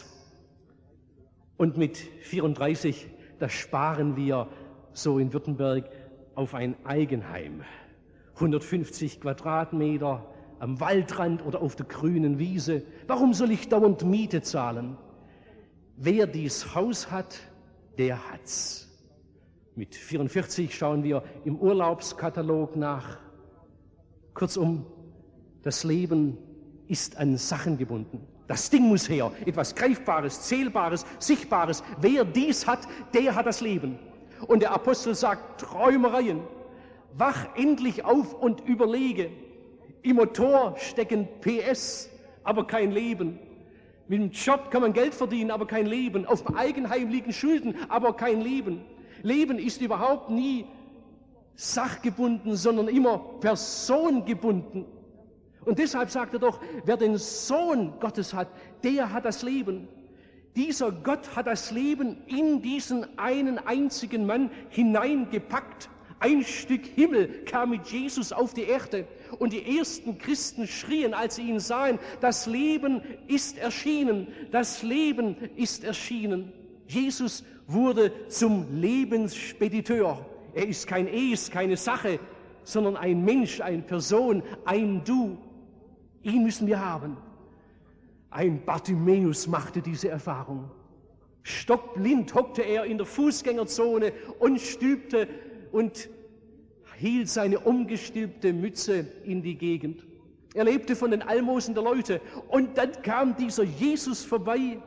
Und mit vierunddreißig, da sparen wir so in Württemberg auf ein Eigenheim. hundertfünfzig Quadratmeter am Waldrand oder auf der grünen Wiese. Warum soll ich dauernd Miete zahlen? Wer dies Haus hat, der hat's. Mit vierundvierzig schauen wir im Urlaubskatalog nach. Kurzum, das Leben ist an Sachen gebunden. Das Ding muss her, etwas Greifbares, Zählbares, Sichtbares. Wer dies hat, der hat das Leben. Und der Apostel sagt, Träumereien. Wach endlich auf und überlege. Im Motor stecken P S, aber kein Leben. Mit dem Job kann man Geld verdienen, aber kein Leben. Auf dem Eigenheim liegen Schulden, aber kein Leben. Leben ist überhaupt nie sachgebunden, sondern immer personengebunden. Und deshalb sagt er doch, wer den Sohn Gottes hat, der hat das Leben. Dieser Gott hat das Leben in diesen einen einzigen Mann hineingepackt. Ein Stück Himmel kam mit Jesus auf die Erde. Und die ersten Christen schrien, als sie ihn sahen, das Leben ist erschienen, das Leben ist erschienen. Jesus wurde zum Lebensspediteur. Er ist kein Es, keine Sache, sondern ein Mensch, eine Person, ein Du. Ihn müssen wir haben. Ein Bartimäus machte diese Erfahrung. Stockblind hockte er in der Fußgängerzone und stülpte und hielt seine umgestülpte Mütze in die Gegend. Er lebte von den Almosen der Leute. Und dann kam dieser Jesus vorbei,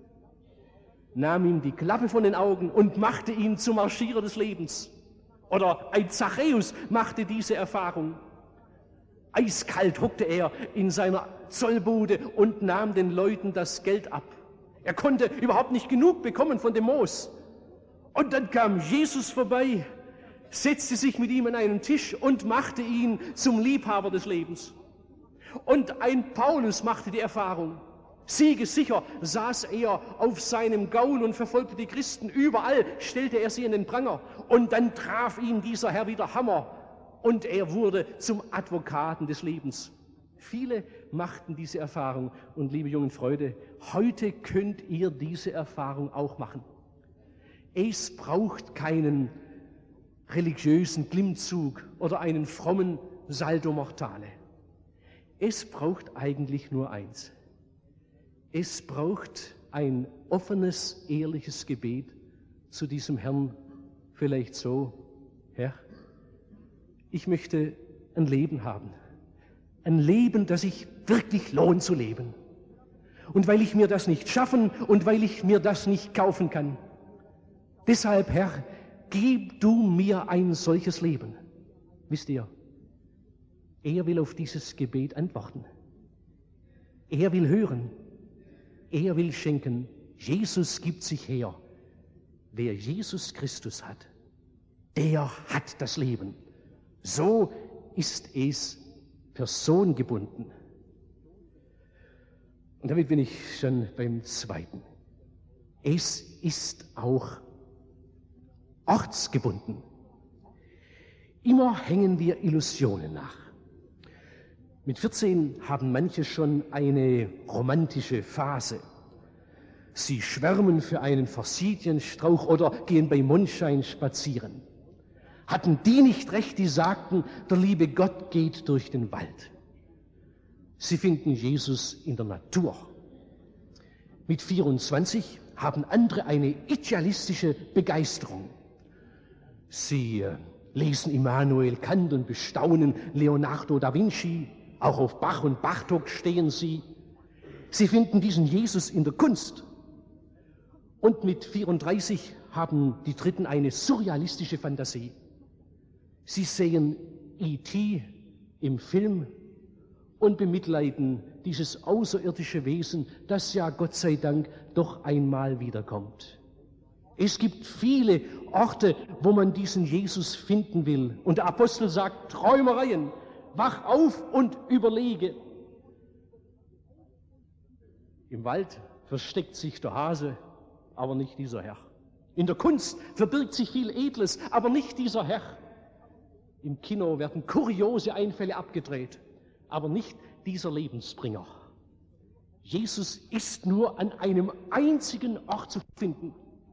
nahm ihm die Klappe von den Augen und machte ihn zum Marschierer des Lebens. Oder ein Zachäus machte diese Erfahrung. Eiskalt hockte er in seiner Zollbude und nahm den Leuten das Geld ab. Er konnte überhaupt nicht genug bekommen von dem Moos. Und dann kam Jesus vorbei, setzte sich mit ihm an einen Tisch und machte ihn zum Liebhaber des Lebens. Und ein Paulus machte die Erfahrung. Siegessicher saß er auf seinem Gaul und verfolgte die Christen. Überall stellte er sie in den Pranger. Und dann traf ihn dieser Herr wieder Hammer. Und er wurde zum Advokaten des Lebens. Viele machten diese Erfahrung. Und liebe jungen Freunde, heute könnt ihr diese Erfahrung auch machen. Es braucht keinen religiösen Klimmzug oder einen frommen Saldo Mortale. Es braucht eigentlich nur eins. Es braucht ein offenes, ehrliches Gebet zu diesem Herrn. Vielleicht so, Herr, ich möchte ein Leben haben. Ein Leben, das sich wirklich lohnt zu leben. Und weil ich mir das nicht schaffen und weil ich mir das nicht kaufen kann. Deshalb, Herr, gib du mir ein solches Leben. Wisst ihr, er will auf dieses Gebet antworten. Er will hören. Er will schenken. Jesus gibt sich her. Wer Jesus Christus hat, der hat das Leben. So ist es personengebunden. Und damit bin ich schon beim Zweiten. Es ist auch ortsgebunden. Immer hängen wir Illusionen nach. Mit vierzehn haben manche schon eine romantische Phase. Sie schwärmen für einen Forsythienstrauch oder gehen bei Mondschein spazieren. Hatten die nicht recht, die sagten, der liebe Gott geht durch den Wald? Sie finden Jesus in der Natur. Mit vierundzwanzig haben andere eine idealistische Begeisterung. Sie äh, lesen Immanuel Kant und bestaunen Leonardo da Vinci. Auch auf Bach und Bartok stehen sie. Sie finden diesen Jesus in der Kunst. Und mit vierunddreißig haben die Dritten eine surrealistische Fantasie. Sie sehen E T im Film und bemitleiden die dieses außerirdische Wesen, das ja Gott sei Dank doch einmal wiederkommt. Es gibt viele Orte, wo man diesen Jesus finden will. Und der Apostel sagt, Träumereien, wach auf und überlege. Im Wald versteckt sich der Hase, aber nicht dieser Herr. In der Kunst verbirgt sich viel Edles, aber nicht dieser Herr. Im Kino werden kuriose Einfälle abgedreht, aber nicht dieser Lebensbringer. Jesus ist nur an einem einzigen Ort zu finden.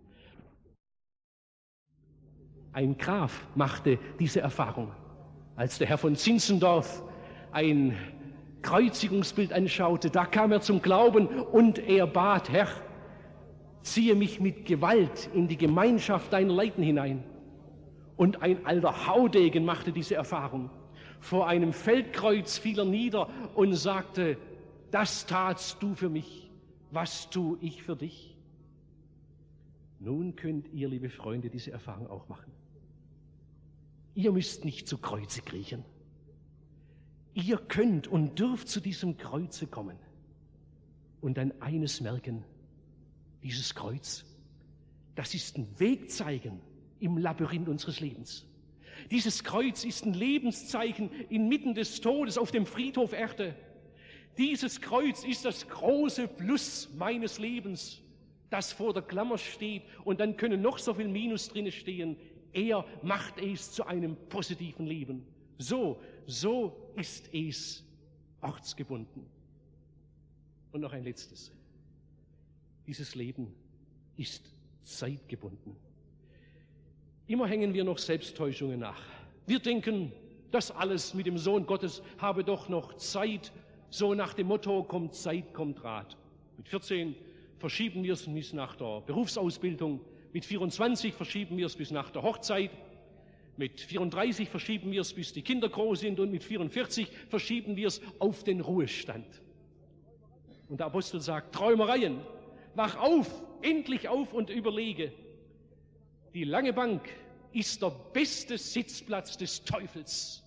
Ein Graf machte diese Erfahrung, als der Herr von Zinzendorf ein Kreuzigungsbild anschaute. Da kam er zum Glauben und er bat, Herr, ziehe mich mit Gewalt in die Gemeinschaft deiner Leiden hinein. Und ein alter Haudegen machte diese Erfahrung. Vor einem Feldkreuz fiel er nieder und sagte, das tatst du für mich, was tu ich für dich? Nun könnt ihr, liebe Freunde, diese Erfahrung auch machen. Ihr müsst nicht zu Kreuze kriechen. Ihr könnt und dürft zu diesem Kreuze kommen und dann eines merken, dieses Kreuz, das ist ein Wegzeichen im Labyrinth unseres Lebens. Dieses Kreuz ist ein Lebenszeichen inmitten des Todes auf dem Friedhof Erde. Dieses Kreuz ist das große Plus meines Lebens, das vor der Klammer steht und dann können noch so viel Minus drin stehen. Er macht es zu einem positiven Leben. So, so ist es ortsgebunden. Und noch ein letztes. Dieses Leben ist zeitgebunden. Immer hängen wir noch Selbsttäuschungen nach. Wir denken, das alles mit dem Sohn Gottes habe doch noch Zeit. So nach dem Motto, kommt Zeit, kommt Rat. Mit vierzehn verschieben wir es bis nach der Berufsausbildung. Mit vierundzwanzig verschieben wir es bis nach der Hochzeit. Mit vierunddreißig verschieben wir es, bis die Kinder groß sind. Und mit vierundvierzig verschieben wir es auf den Ruhestand. Und der Apostel sagt, Träumereien, wach auf, endlich auf und überlege. Die lange Bank ist der beste Sitzplatz des Teufels.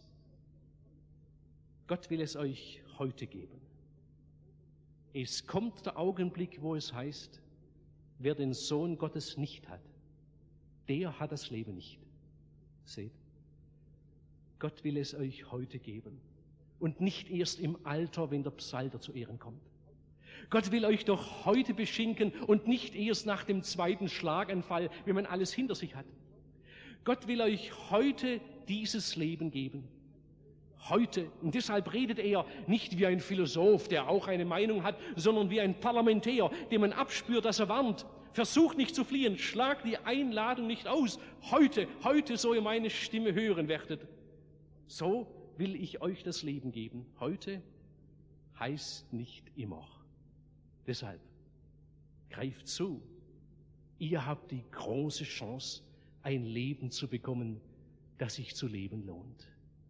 Gott will es euch heute geben. Es kommt der Augenblick, wo es heißt, wer den Sohn Gottes nicht hat, der hat das Leben nicht. Seht, Gott will es euch heute geben und nicht erst im Alter, wenn der Psalter zu Ehren kommt. Gott will euch doch heute beschenken und nicht erst nach dem zweiten Schlaganfall, wenn man alles hinter sich hat. Gott will euch heute dieses Leben geben. Heute. Und deshalb redet er nicht wie ein Philosoph, der auch eine Meinung hat, sondern wie ein Parlamentär, dem man abspürt, dass er warnt. Versucht nicht zu fliehen, schlagt die Einladung nicht aus. Heute, heute, so ihr meine Stimme hören werdet. So will ich euch das Leben geben. Heute heißt nicht immer. Deshalb, greift zu. Ihr habt die große Chance, ein Leben zu bekommen, das sich zu leben lohnt.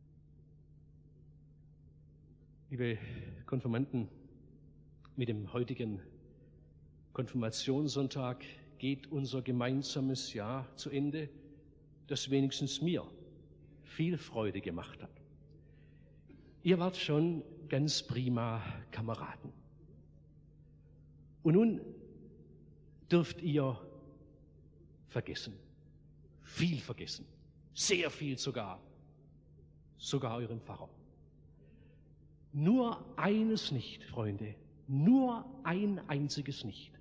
Liebe Konfirmanden, mit dem heutigen Konfirmationssonntag geht unser gemeinsames Jahr zu Ende, das wenigstens mir viel Freude gemacht hat. Ihr wart schon ganz prima Kameraden. Und nun dürft ihr vergessen, viel vergessen, sehr viel sogar, sogar euren Pfarrer. Nur eines nicht, Freunde, nur ein einziges nicht.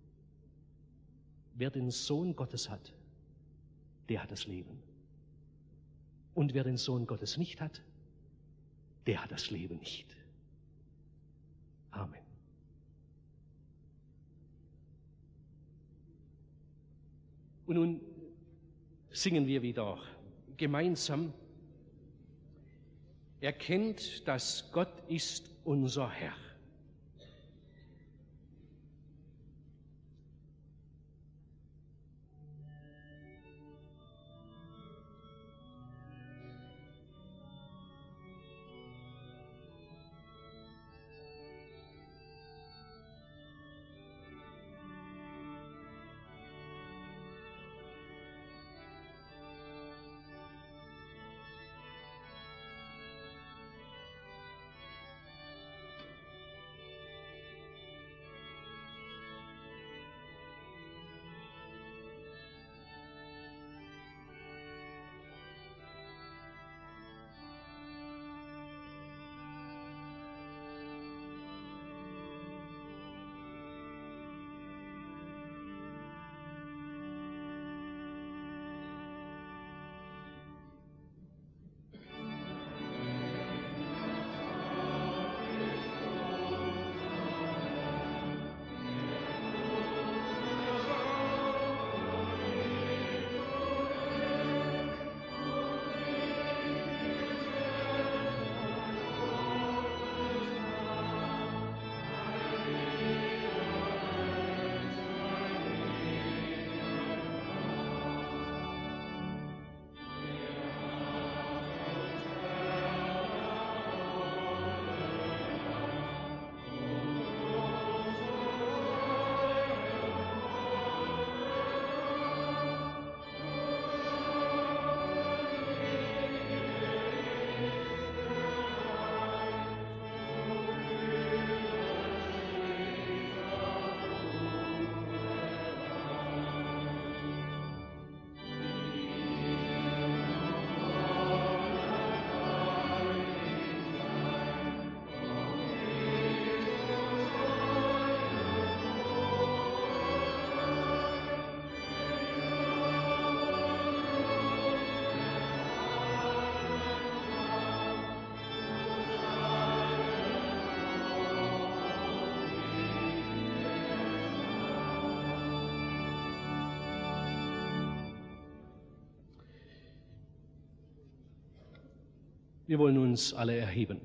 Wer den Sohn Gottes hat, der hat das Leben. Und wer den Sohn Gottes nicht hat, der hat das Leben nicht. Amen. Und nun singen wir wieder gemeinsam. Erkennt, dass Gott ist unser Herr. Wir wollen uns alle erheben.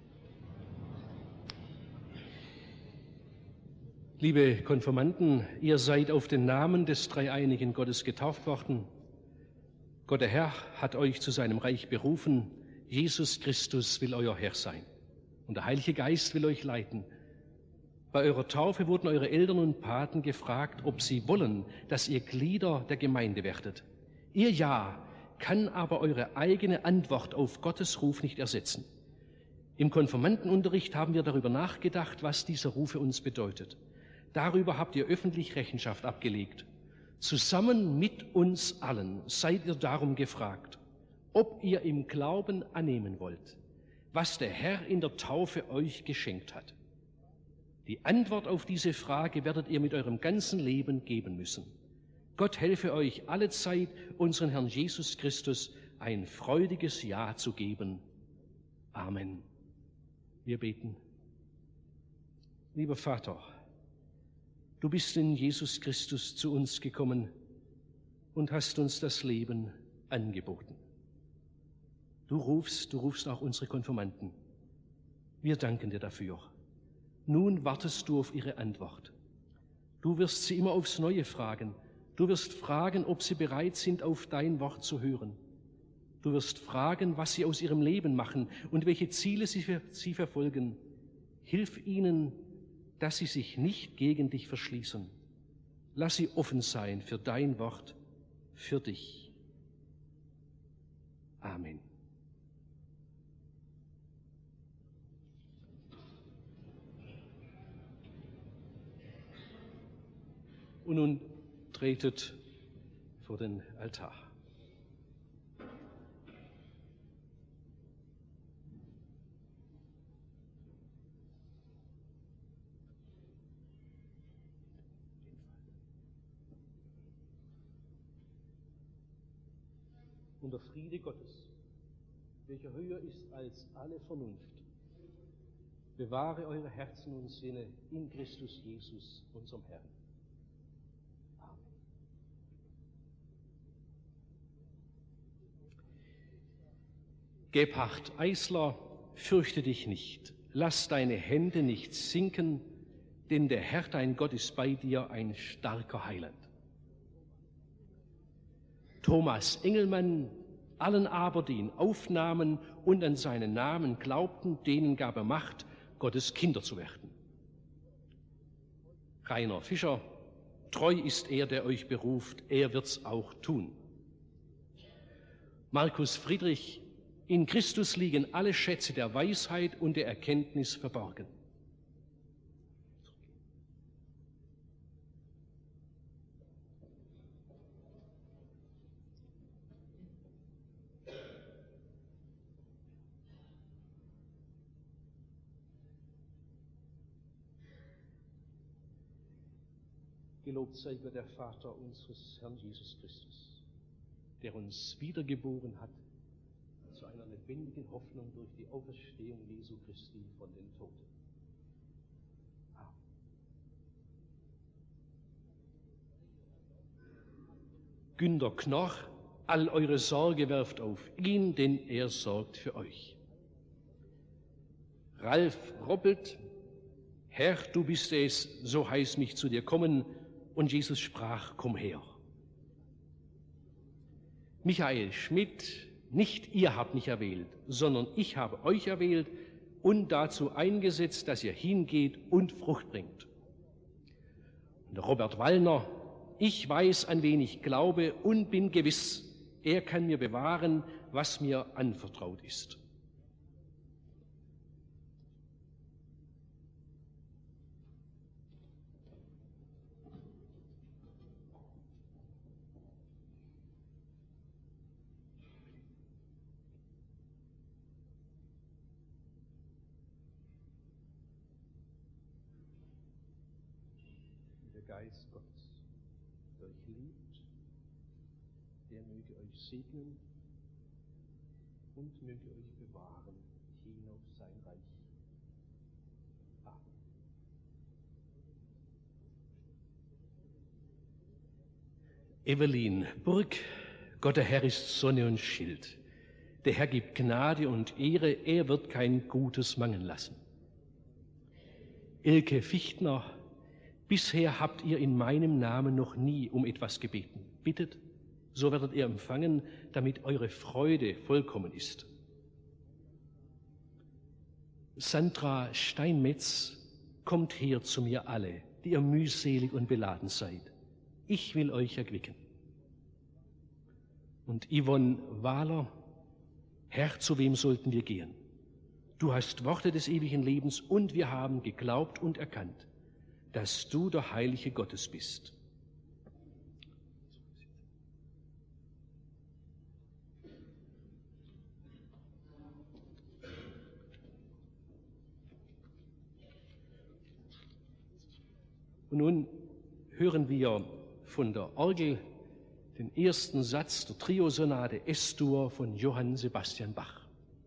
Liebe Konfirmanden, ihr seid auf den Namen des dreieinigen Gottes getauft worden. Gott der Herr hat euch zu seinem Reich berufen. Jesus Christus will euer Herr sein. Und der Heilige Geist will euch leiten. Bei eurer Taufe wurden eure Eltern und Paten gefragt, ob sie wollen, dass ihr Glieder der Gemeinde werdet. Ihr Ja kann aber eure eigene Antwort auf Gottes Ruf nicht ersetzen. Im Konfirmandenunterricht haben wir darüber nachgedacht, was dieser Ruf für uns bedeutet. Darüber habt ihr öffentlich Rechenschaft abgelegt. Zusammen mit uns allen seid ihr darum gefragt, ob ihr im Glauben annehmen wollt, was der Herr in der Taufe euch geschenkt hat. Die Antwort auf diese Frage werdet ihr mit eurem ganzen Leben geben müssen. Gott helfe euch allezeit, unseren Herrn Jesus Christus ein freudiges Ja zu geben. Amen. Wir beten. Lieber Vater, du bist in Jesus Christus zu uns gekommen und hast uns das Leben angeboten. Du rufst, du rufst auch unsere Konfirmanden. Wir danken dir dafür. Nun wartest du auf ihre Antwort. Du wirst sie immer aufs Neue fragen. Du wirst fragen, ob sie bereit sind, auf dein Wort zu hören. Du wirst fragen, was sie aus ihrem Leben machen und welche Ziele sie, sie verfolgen. Hilf ihnen, dass sie sich nicht gegen dich verschließen. Lass sie offen sein für dein Wort, für dich. Amen. Und nun tretet vor den Altar. Und der Friede Gottes, welcher höher ist als alle Vernunft, bewahre eure Herzen und Sinne in Christus Jesus, unserem Herrn. Gebhard Eisler, fürchte dich nicht, lass deine Hände nicht sinken, denn der Herr, dein Gott, ist bei dir, ein starker Heiland. Thomas Engelmann, allen aber, die ihn aufnahmen und an seinen Namen glaubten, denen gab er Macht, Gottes Kinder zu werden. Rainer Fischer, treu ist er, der euch beruft, er wird's auch tun. Markus Friedrich, in Christus liegen alle Schätze der Weisheit und der Erkenntnis verborgen. Gelobt sei Gott, der Vater unseres Herrn Jesus Christus, der uns wiedergeboren hat zu einer lebendigen Hoffnung durch die Auferstehung Jesu Christi von den Toten. Amen. Günter Knorr, all eure Sorge werft auf ihn, denn er sorgt für euch. Ralf Roppelt, Herr, du bist es, so heiß mich zu dir kommen, und Jesus sprach, komm her. Michael Schmidt, nicht ihr habt mich erwählt, sondern ich habe euch erwählt und dazu eingesetzt, dass ihr hingeht und Frucht bringt. Und Robert Wallner, ich weiß, an wen ich glaube und bin gewiss, er kann mir bewahren, was mir anvertraut ist. Geist Gottes, der euch liebt, der möge euch segnen und möge euch bewahren hin auf sein Reich. Amen. Evelyn Burg, Gott der Herr ist Sonne und Schild. Der Herr gibt Gnade und Ehre, er wird kein Gutes mangeln lassen. Elke Fichtner, bisher habt ihr in meinem Namen noch nie um etwas gebeten. Bittet, so werdet ihr empfangen, damit eure Freude vollkommen ist. Sandra Steinmetz, kommt her zu mir alle, die ihr mühselig und beladen seid. Ich will euch erquicken. Und Yvonne Wahler, Herr, zu wem sollten wir gehen? Du hast Worte des ewigen Lebens und wir haben geglaubt und erkannt, dass du der Heilige Gottes bist. Und nun hören wir von der Orgel den ersten Satz der Triosonate S-Dur von Johann Sebastian Bach.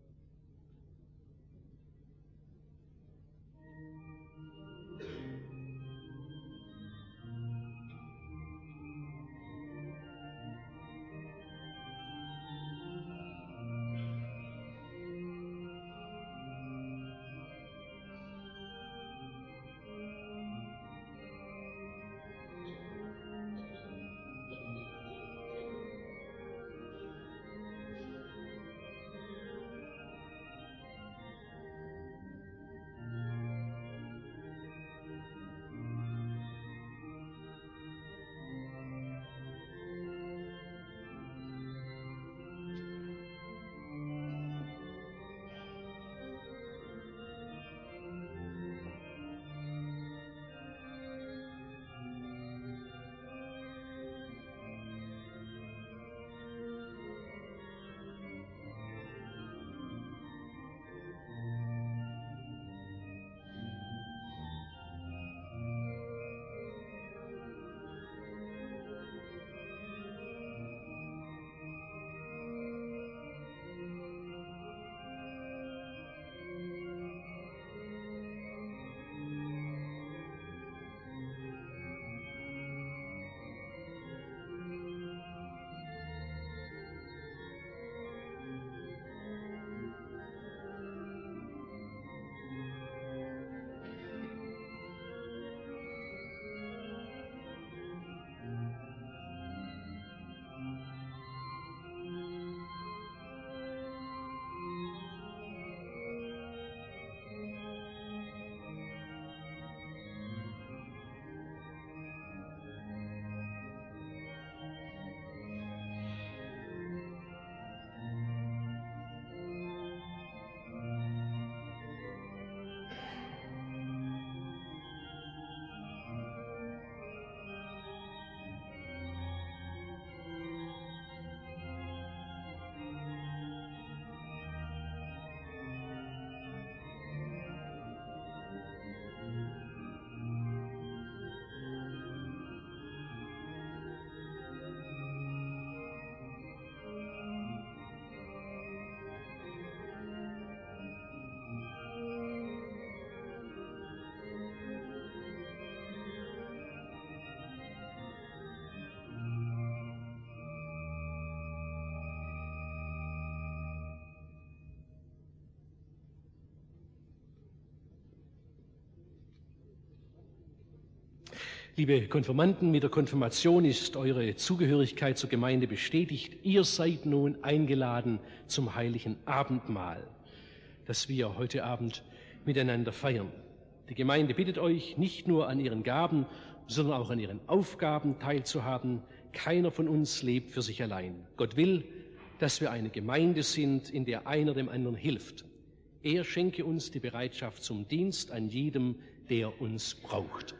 Liebe Konfirmanden, mit der Konfirmation ist eure Zugehörigkeit zur Gemeinde bestätigt. Ihr seid nun eingeladen zum heiligen Abendmahl, das wir heute Abend miteinander feiern. Die Gemeinde bittet euch, nicht nur an ihren Gaben, sondern auch an ihren Aufgaben teilzuhaben. Keiner von uns lebt für sich allein. Gott will, dass wir eine Gemeinde sind, in der einer dem anderen hilft. Er schenke uns die Bereitschaft zum Dienst an jedem, der uns braucht.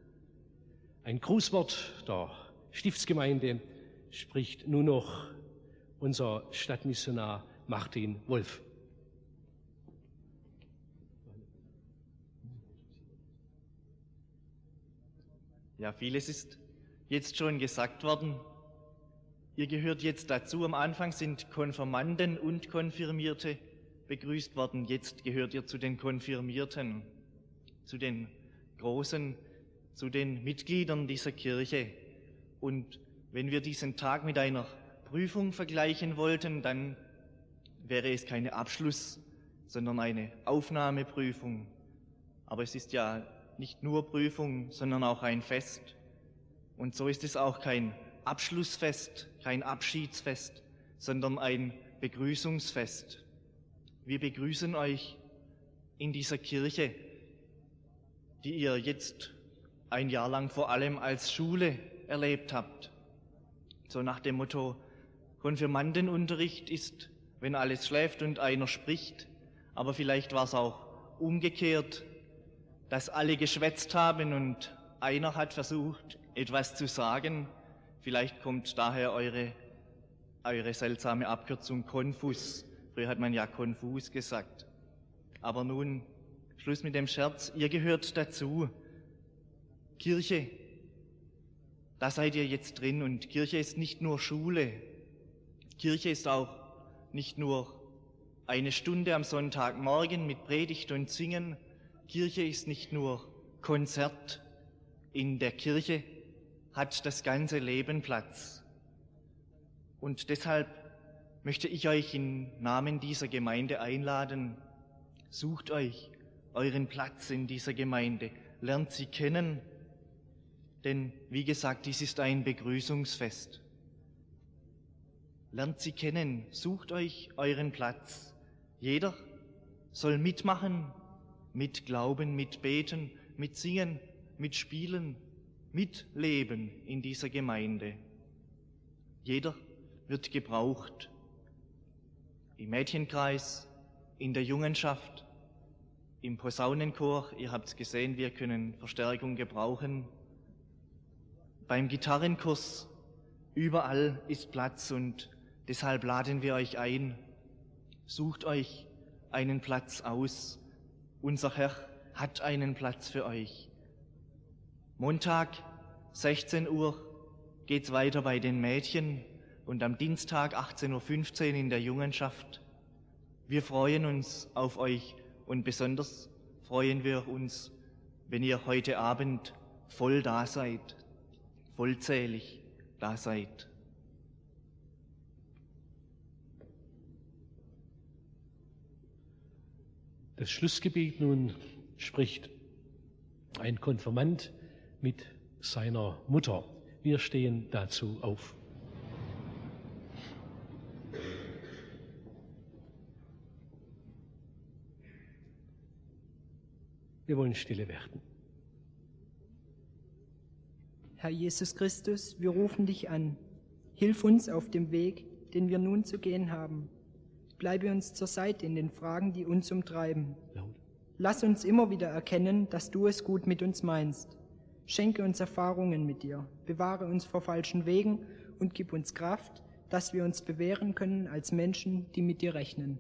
Ein Grußwort der Stiftsgemeinde spricht nun noch unser Stadtmissionar Martin Wolf. Ja, vieles ist jetzt schon gesagt worden. Ihr gehört jetzt dazu. Am Anfang sind Konfirmanden und Konfirmierte begrüßt worden. Jetzt gehört ihr zu den Konfirmierten, zu den Großen, zu den Mitgliedern dieser Kirche. Und wenn wir diesen Tag mit einer Prüfung vergleichen wollten, dann wäre es keine Abschluss, sondern eine Aufnahmeprüfung. Aber es ist ja nicht nur Prüfung, sondern auch ein Fest. Und so ist es auch kein Abschlussfest, kein Abschiedsfest, sondern ein Begrüßungsfest. Wir begrüßen euch in dieser Kirche, die ihr jetzt ein Jahr lang vor allem als Schule erlebt habt. So nach dem Motto, Konfirmandenunterricht ist, wenn alles schläft und einer spricht. Aber vielleicht war es auch umgekehrt, dass alle geschwätzt haben und einer hat versucht, etwas zu sagen. Vielleicht kommt daher eure, eure seltsame Abkürzung Konfus. Früher hat man ja konfus gesagt. Aber nun, Schluss mit dem Scherz, ihr gehört dazu. Kirche, da seid ihr jetzt drin und Kirche ist nicht nur Schule. Kirche ist auch nicht nur eine Stunde am Sonntagmorgen mit Predigt und Singen. Kirche ist nicht nur Konzert. In der Kirche hat das ganze Leben Platz. Und deshalb möchte ich euch im Namen dieser Gemeinde einladen, sucht euch euren Platz in dieser Gemeinde, lernt sie kennen, denn wie gesagt, dies ist ein Begrüßungsfest. Lernt sie kennen, sucht euch euren Platz. Jeder soll mitmachen, mitglauben, mitbeten, mitsingen, mitspielen, mitleben in dieser Gemeinde. Jeder wird gebraucht. Im Mädchenkreis, in der Jungenschaft, im Posaunenchor, ihr habt es gesehen, wir können Verstärkung gebrauchen. Beim Gitarrenkurs, überall ist Platz und deshalb laden wir euch ein. Sucht euch einen Platz aus. Unser Herr hat einen Platz für euch. Montag, sechzehn Uhr, geht's weiter bei den Mädchen und am Dienstag, achtzehn Uhr fünfzehn in der Jungenschaft. Wir freuen uns auf euch und besonders freuen wir uns, wenn ihr heute Abend voll da seid, vollzählig da seid. Das Schlussgebet nun spricht ein Konfirmand mit seiner Mutter. Wir stehen dazu auf. Wir wollen stille werden. Herr Jesus Christus, wir rufen dich an. Hilf uns auf dem Weg, den wir nun zu gehen haben. Bleibe uns zur Seite in den Fragen, die uns umtreiben. Lass uns immer wieder erkennen, dass du es gut mit uns meinst. Schenke uns Erfahrungen mit dir, bewahre uns vor falschen Wegen und gib uns Kraft, dass wir uns bewähren können als Menschen, die mit dir rechnen.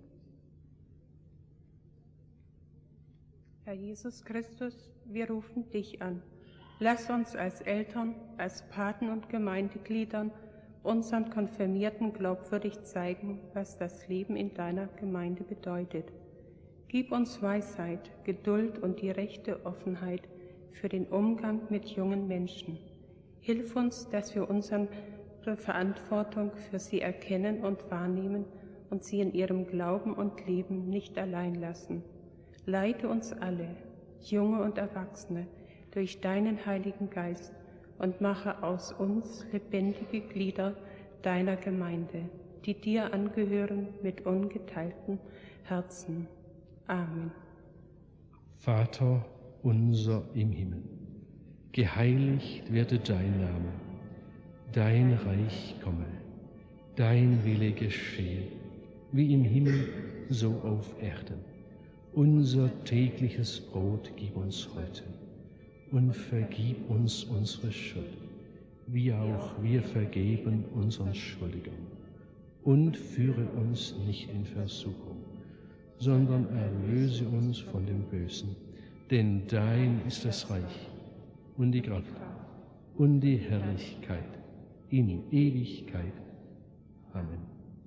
Herr Jesus Christus, wir rufen dich an. Lass uns als Eltern, als Paten und Gemeindegliedern unseren Konfirmierten glaubwürdig zeigen, was das Leben in deiner Gemeinde bedeutet. Gib uns Weisheit, Geduld und die rechte Offenheit für den Umgang mit jungen Menschen. Hilf uns, dass wir unsere Verantwortung für sie erkennen und wahrnehmen und sie in ihrem Glauben und Leben nicht allein lassen. Leite uns alle, Junge und Erwachsene, durch deinen Heiligen Geist und mache aus uns lebendige Glieder deiner Gemeinde, die dir angehören mit ungeteilten Herzen. Amen. Vater unser im Himmel, geheiligt werde dein Name, dein Reich komme, dein Wille geschehe, wie im Himmel, so auf Erden. Unser tägliches Brot gib uns heute und vergib uns unsere Schuld, wie auch wir vergeben unseren Schuldigern. Und führe uns nicht in Versuchung, sondern erlöse uns von dem Bösen. Denn dein ist das Reich und die Kraft und die Herrlichkeit in Ewigkeit. Amen.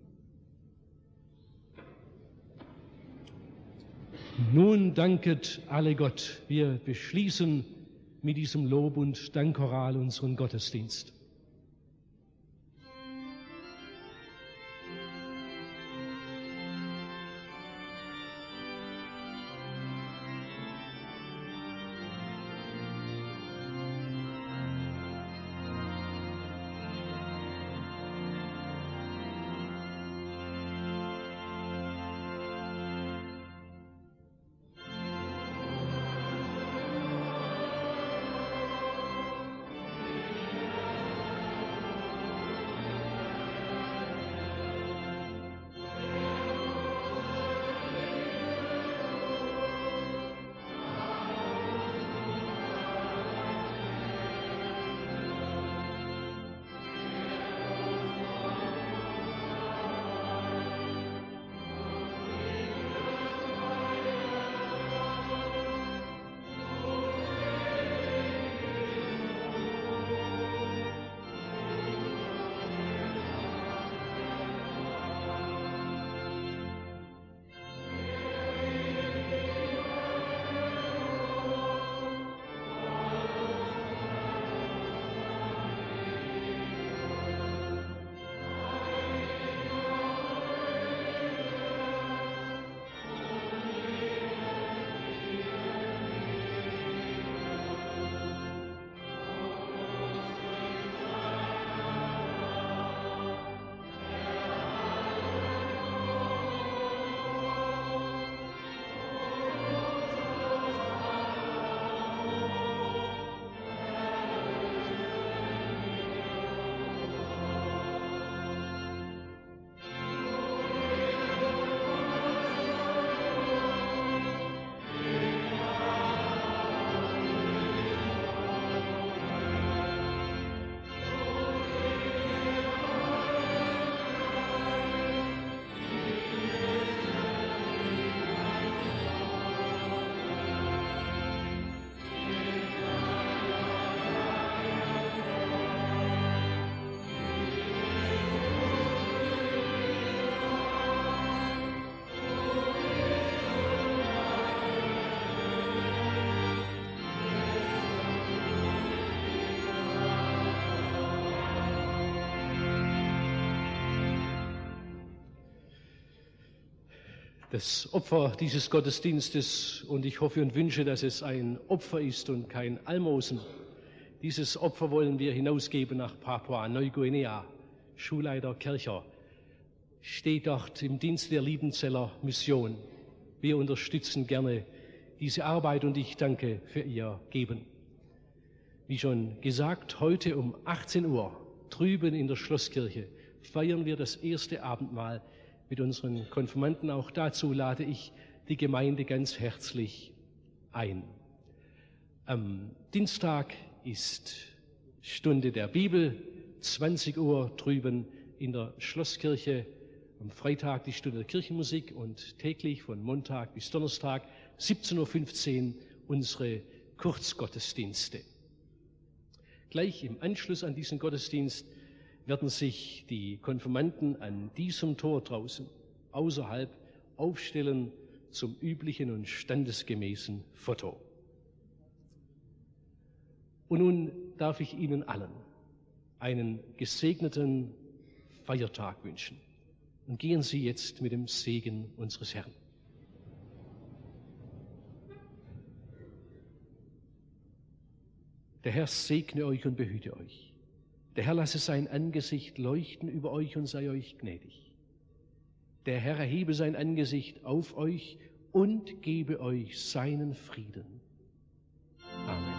Nun danket alle Gott. Wir beschließen mit diesem Lob- und Dankchoral unseren Gottesdienst. Das Opfer dieses Gottesdienstes, und ich hoffe und wünsche, dass es ein Opfer ist und kein Almosen, dieses Opfer wollen wir hinausgeben nach Papua-Neuguinea. Schulleiter Kircher steht dort im Dienst der Liebenzeller Mission. Wir unterstützen gerne diese Arbeit und ich danke für Ihr Geben. Wie schon gesagt, heute um achtzehn Uhr drüben in der Schlosskirche feiern wir das erste Abendmahl mit unseren Konfirmanden. Auch dazu lade ich die Gemeinde ganz herzlich ein. Am Dienstag ist Stunde der Bibel, zwanzig Uhr drüben in der Schlosskirche. Am Freitag die Stunde der Kirchenmusik und täglich von Montag bis Donnerstag siebzehn Uhr fünfzehn unsere Kurzgottesdienste. Gleich im Anschluss an diesen Gottesdienst werden sich die Konfirmanden an diesem Tor draußen außerhalb aufstellen zum üblichen und standesgemäßen Foto. Und nun darf ich Ihnen allen einen gesegneten Feiertag wünschen. Und gehen Sie jetzt mit dem Segen unseres Herrn. Der Herr segne euch und behüte euch. Der Herr lasse sein Angesicht leuchten über euch und sei euch gnädig. Der Herr erhebe sein Angesicht auf euch und gebe euch seinen Frieden. Amen.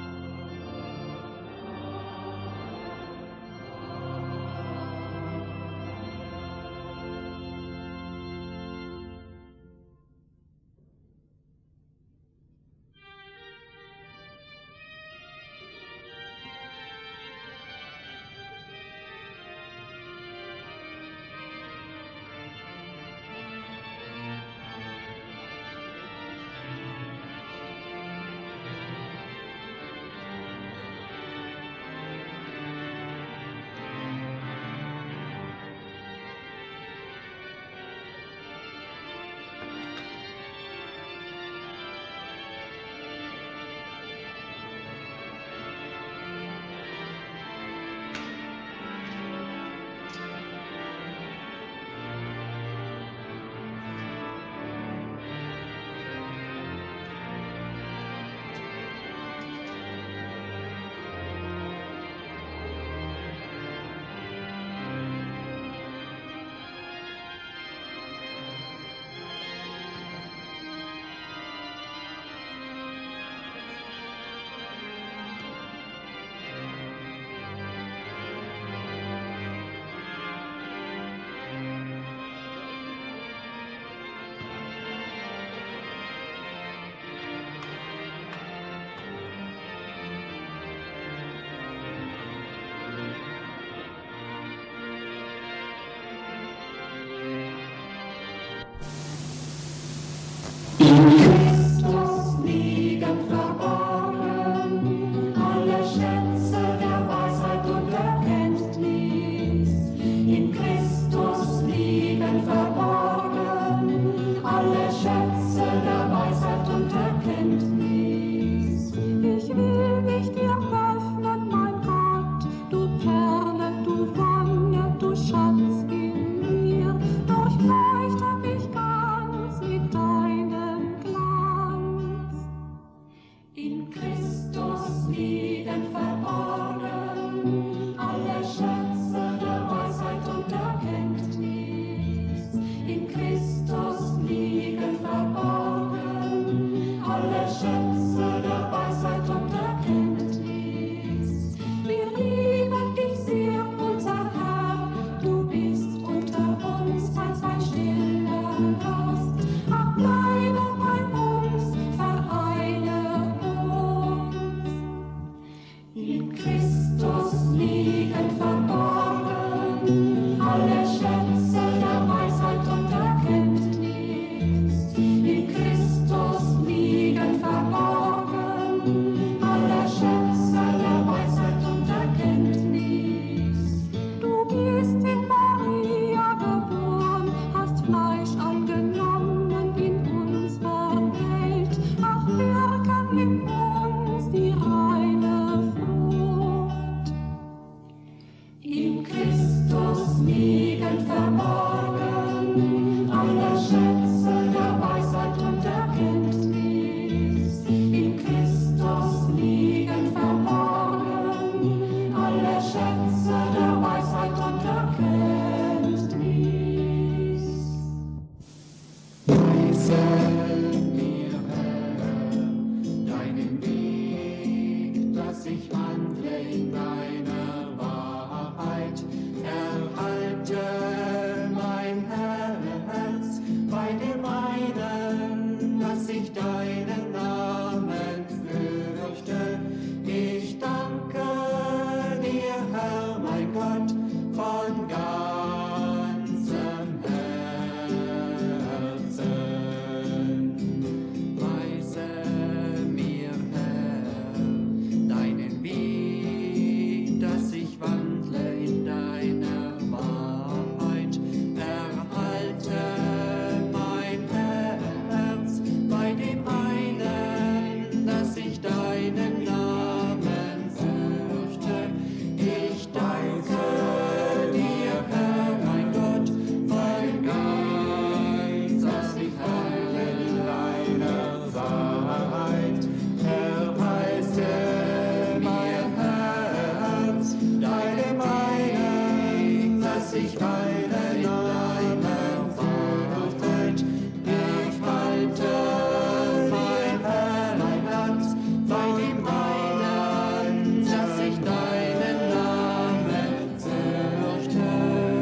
ich meinen Namen verteilt. Ich halte mein Herrn vor dem einen, dass ich deinen Namen fürchte.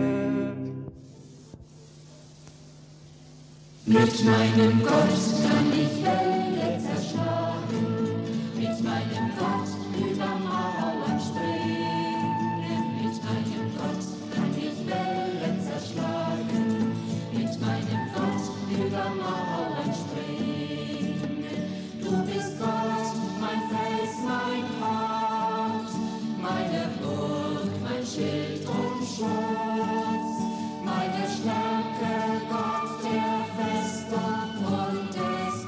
Mit meinem Gott kann ich Wellen zerschlagen, mit meinem Gott über Mauern springen, mit meinem Gott kann ich Wellen zerschlagen, mit meinem Gott über Mauern springen. Du bist Gott, mein Fels, mein Haupt, meine Burg, mein Schild und Schutz, meine Stärke, Gott, der Festung und des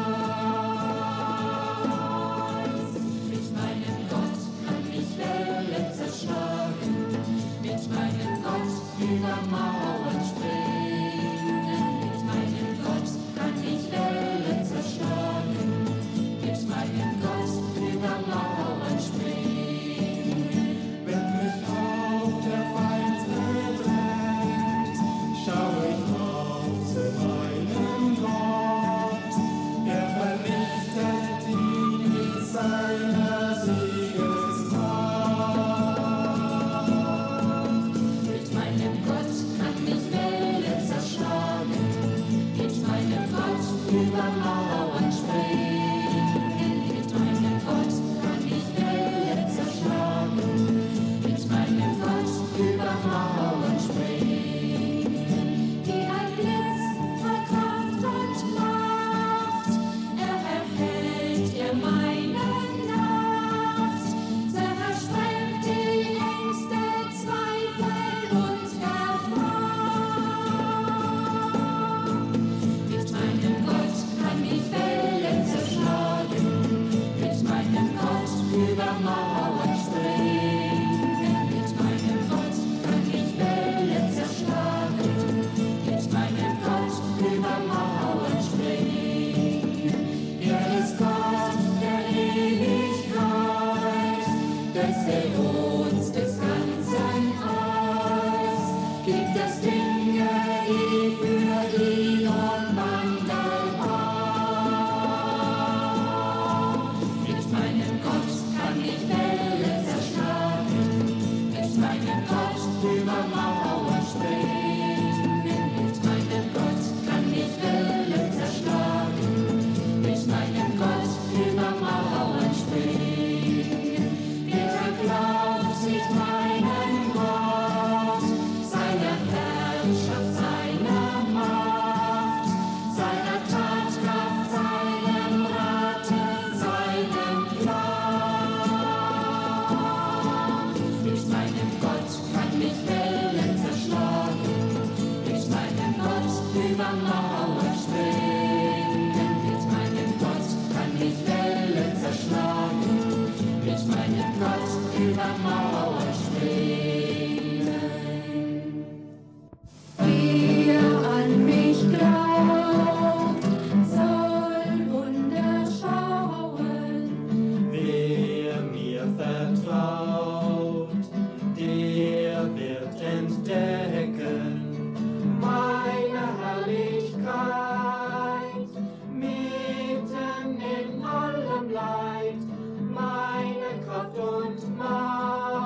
Kreuz. Mit meinem Gott kann ich Wellen zerschlagen, mit meinem Gott über Mauern springen, mit meinem Gott kann ich Wellen zerschlagen, mit meinem Gott über Mauern springen. Wenn mich auch der Feind bedrängt, schau ich auf zu meinem Gott. Er vernichtet ihn mit seiner Siegeskraft. Mit meinem Gott kann ich Wellen zerschlagen, mit meinem Gott über Mauern springen, mit meinem Gott kann ich Wellen zerschlagen, mit meinem Gott über Mauern springen. Wie ein Blitz voll Kraft und Macht, er erhält ihr meine Nacht, zersprengt die Ängste, Zweifel und Erfurt. Mit meinem Gott kann ich Wellen zerschlagen, mit meinem Gott über Mauern springen, mit meinem Gott kann ich Wellen zerschlagen, mit meinem Gott über Mauern springen. Er ist Gott der Ewigkeit, des Äons, des ganzen Alls, gibt es Dinge, die für ihn unwandelbar. Mit meinem Gott kann ich Wellen zerschlagen, mit meinem Gott über Mauern springen, mit meinem Gott kann ich Wellen zerschlagen, mit meinem Gott über Mauern springen. Wer glaubt sich meinen Gott, seiner Herrschaft, seiner Macht, seiner Tatkraft, seinem Rate, seinem Plan. Mit meinem Gott kann ich Wellen zerschlagen, mit meinem Gott über Mauern springen, mit meinem Gott kann ich Wellen zerschlagen, mit meinem Gott über Mauern springen. Wer an mich glaubt, soll Wunder schauen. Wer mir vertraut, der wird entdecken meine Herrlichkeit mitten in allem Leid, meine Kraft und Macht.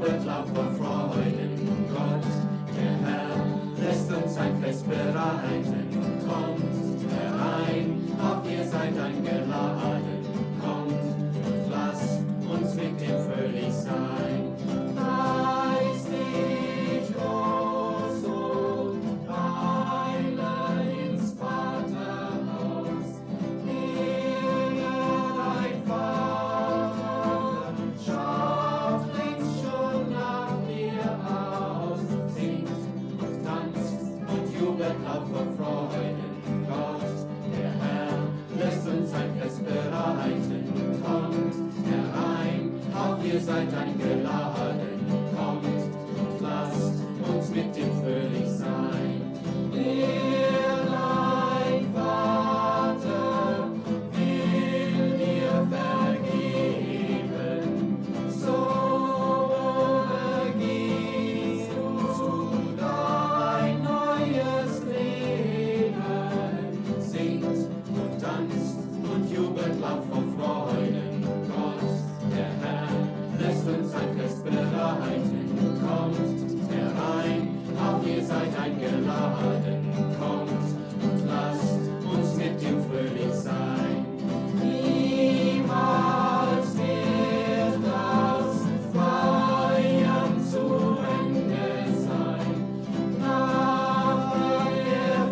jubelt laut vor Freuden. Gott, der Herr, lässt uns ein Fest bereiten. Kommt herein, auch ihr seid eingeladen. Kommt und lasst uns mit dem fröhlich sein. Preis dich, groß und eile ins Vaterhaus. Ehre dein Vater, schaut längst schon nach dir aus. Singt und tanzt und jubelt laut vor Freuden. Gott, der Herr, lässt uns ein Fest bereiten. Kommt herein, auch ihr seid eingeladen. Kommt und lasst uns mit dem fröhlich sein. Er, dein Vater, will dir vergeben. So begehst du dein neues Leben. Singt und tanzt und jubelt laut vor Freuden. Gott, der Herr, lässt uns ein Fest bereiten. Kommt herein, auch ihr seid eingeladen. Kommt und lasst uns mit ihm fröhlich sein. Niemals wird das Feiern zu Ende sein. Nach der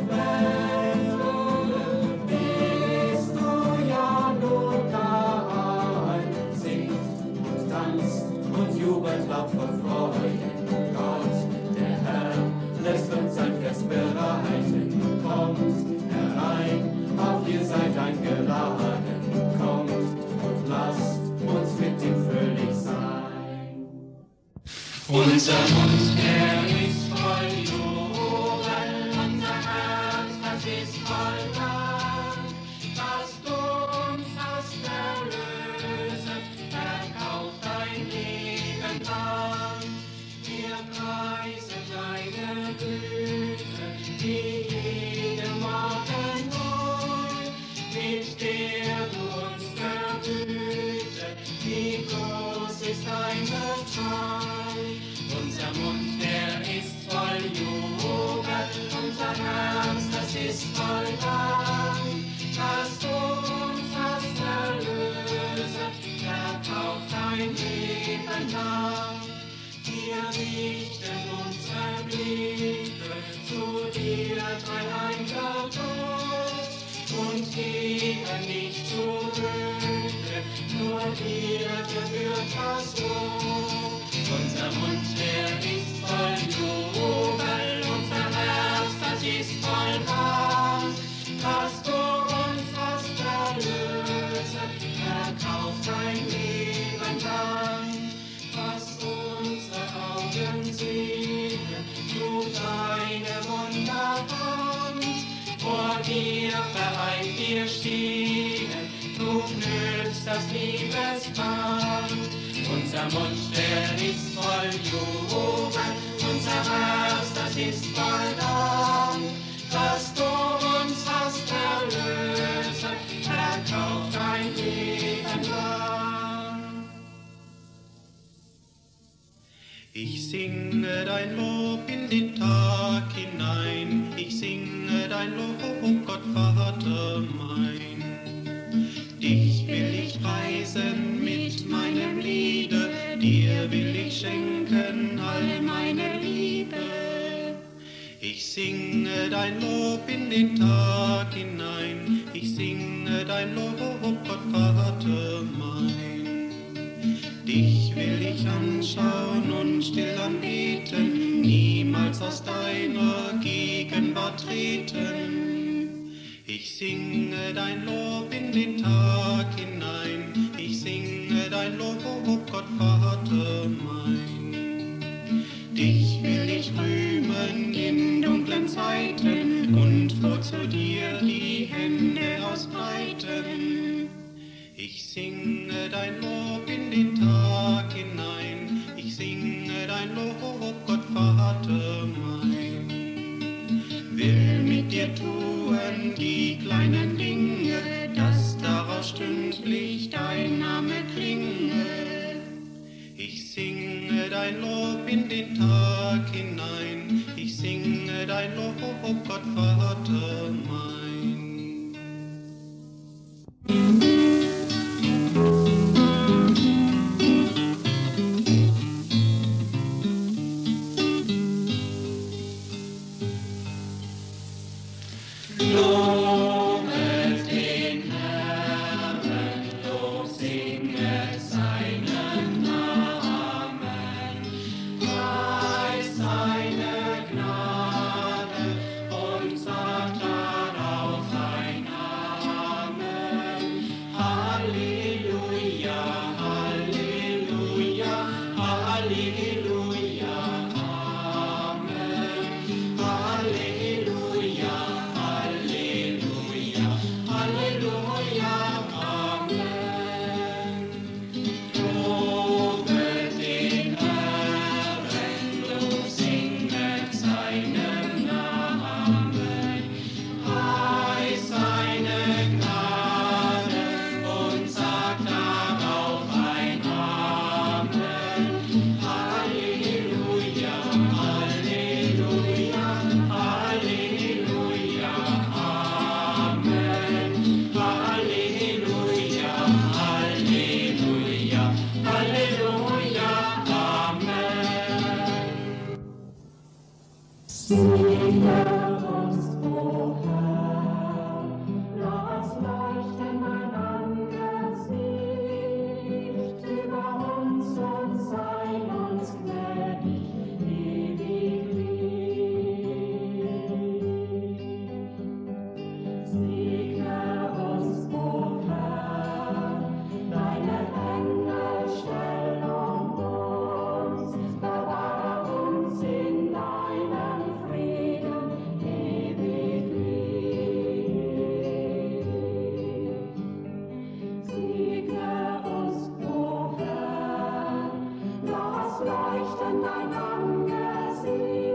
Wende bist du ja nun daheim. Singt und tanzt und jubelt laut vor Freuden. Gott, der Herr, lässt uns ein Fest bereiten. Kommt herein, auch ihr seid eingeladen. Kommt und lasst uns mit ihm fröhlich sein. Unser Mund, der ist voll Jubel, unser Herz, das ist voll Dank, dass du uns hast erlöset, verkauft dein Leben lang. Wir preisen deine Güte, die jeden Morgen neu, mit der du uns verhütet, wie groß ist deine Treu. Unser Mund, der ist voll Jubel, unser Herz, das ist voll Dank, dass du uns hast erlöset, verkauft dein Leben lang. Wir richten unsere Blicke zu dir, dreieiniger Gott, und geben nicht zurück, nur dir gebührt das Lob. Unser Mund, der ist voll Jubel, unser Herz, das ist voll Dank, dass du uns hast erlöset, verkauft dein Leben lang. Was unsere Augen sehen, tut deine Wunderhand, vor dir vereint wir stehen, du knüpfst das Liebesband. Unser Mund, der ist voll Jubel, unser Herz, das ist voll Dank, dass du uns hast erlöset, verkauft dein Leben lang. Ich singe dein Lob in den Tag hinein, ich singe dein Lob, Gott Vater mein. Dich will ich preisen mit meinem Liede, dir will ich schenken all meine Liebe. Ich singe dein Lob in den Tag hinein, ich singe dein Lob, Gott Vater mein. Dich will ich anschauen und still anbeten, niemals aus deiner Gegenwart treten. Ich singe dein Lob in den Tag hinein, ich singe dein Lob, Gott Vater mein. Dich will ich rühmen in dunklen Zeiten und vor zu dir die Hände ausbreiten. Ich singe dein Lob in den Tag hinein, ich singe dein Lob, Gott Vater mein. Will mit dir tun die kleinen Dinge, dass daraus stündlich dein Name klinge. Ich singe dein Lob dein Lob, Gott Vater mein. Lobet den Herrn, Lob singet seinen Namen, preist seine Gnade und sagt darauf ein Amen. Halleluja, Halleluja, Halleluja, Amen. Halleluja, Halleluja, Halleluja, Amen. Lobet den Herrn, Lob singet seinen Namen, preist seine Gnade und sagt darauf ein Amen. Halleluja, Halleluja, Halleluja, Amen. Halleluja, Halleluja, Halleluja, Amen. Segne uns, o Herr, lass leuchten dein Angesicht über uns und sei uns gnädig ewiglich. Segne uns, o Herr, deine Engel stellen um uns, bewahre uns in deinem Frieden ewiglich. Segne uns, o Herr, lass leuchten dein Angesicht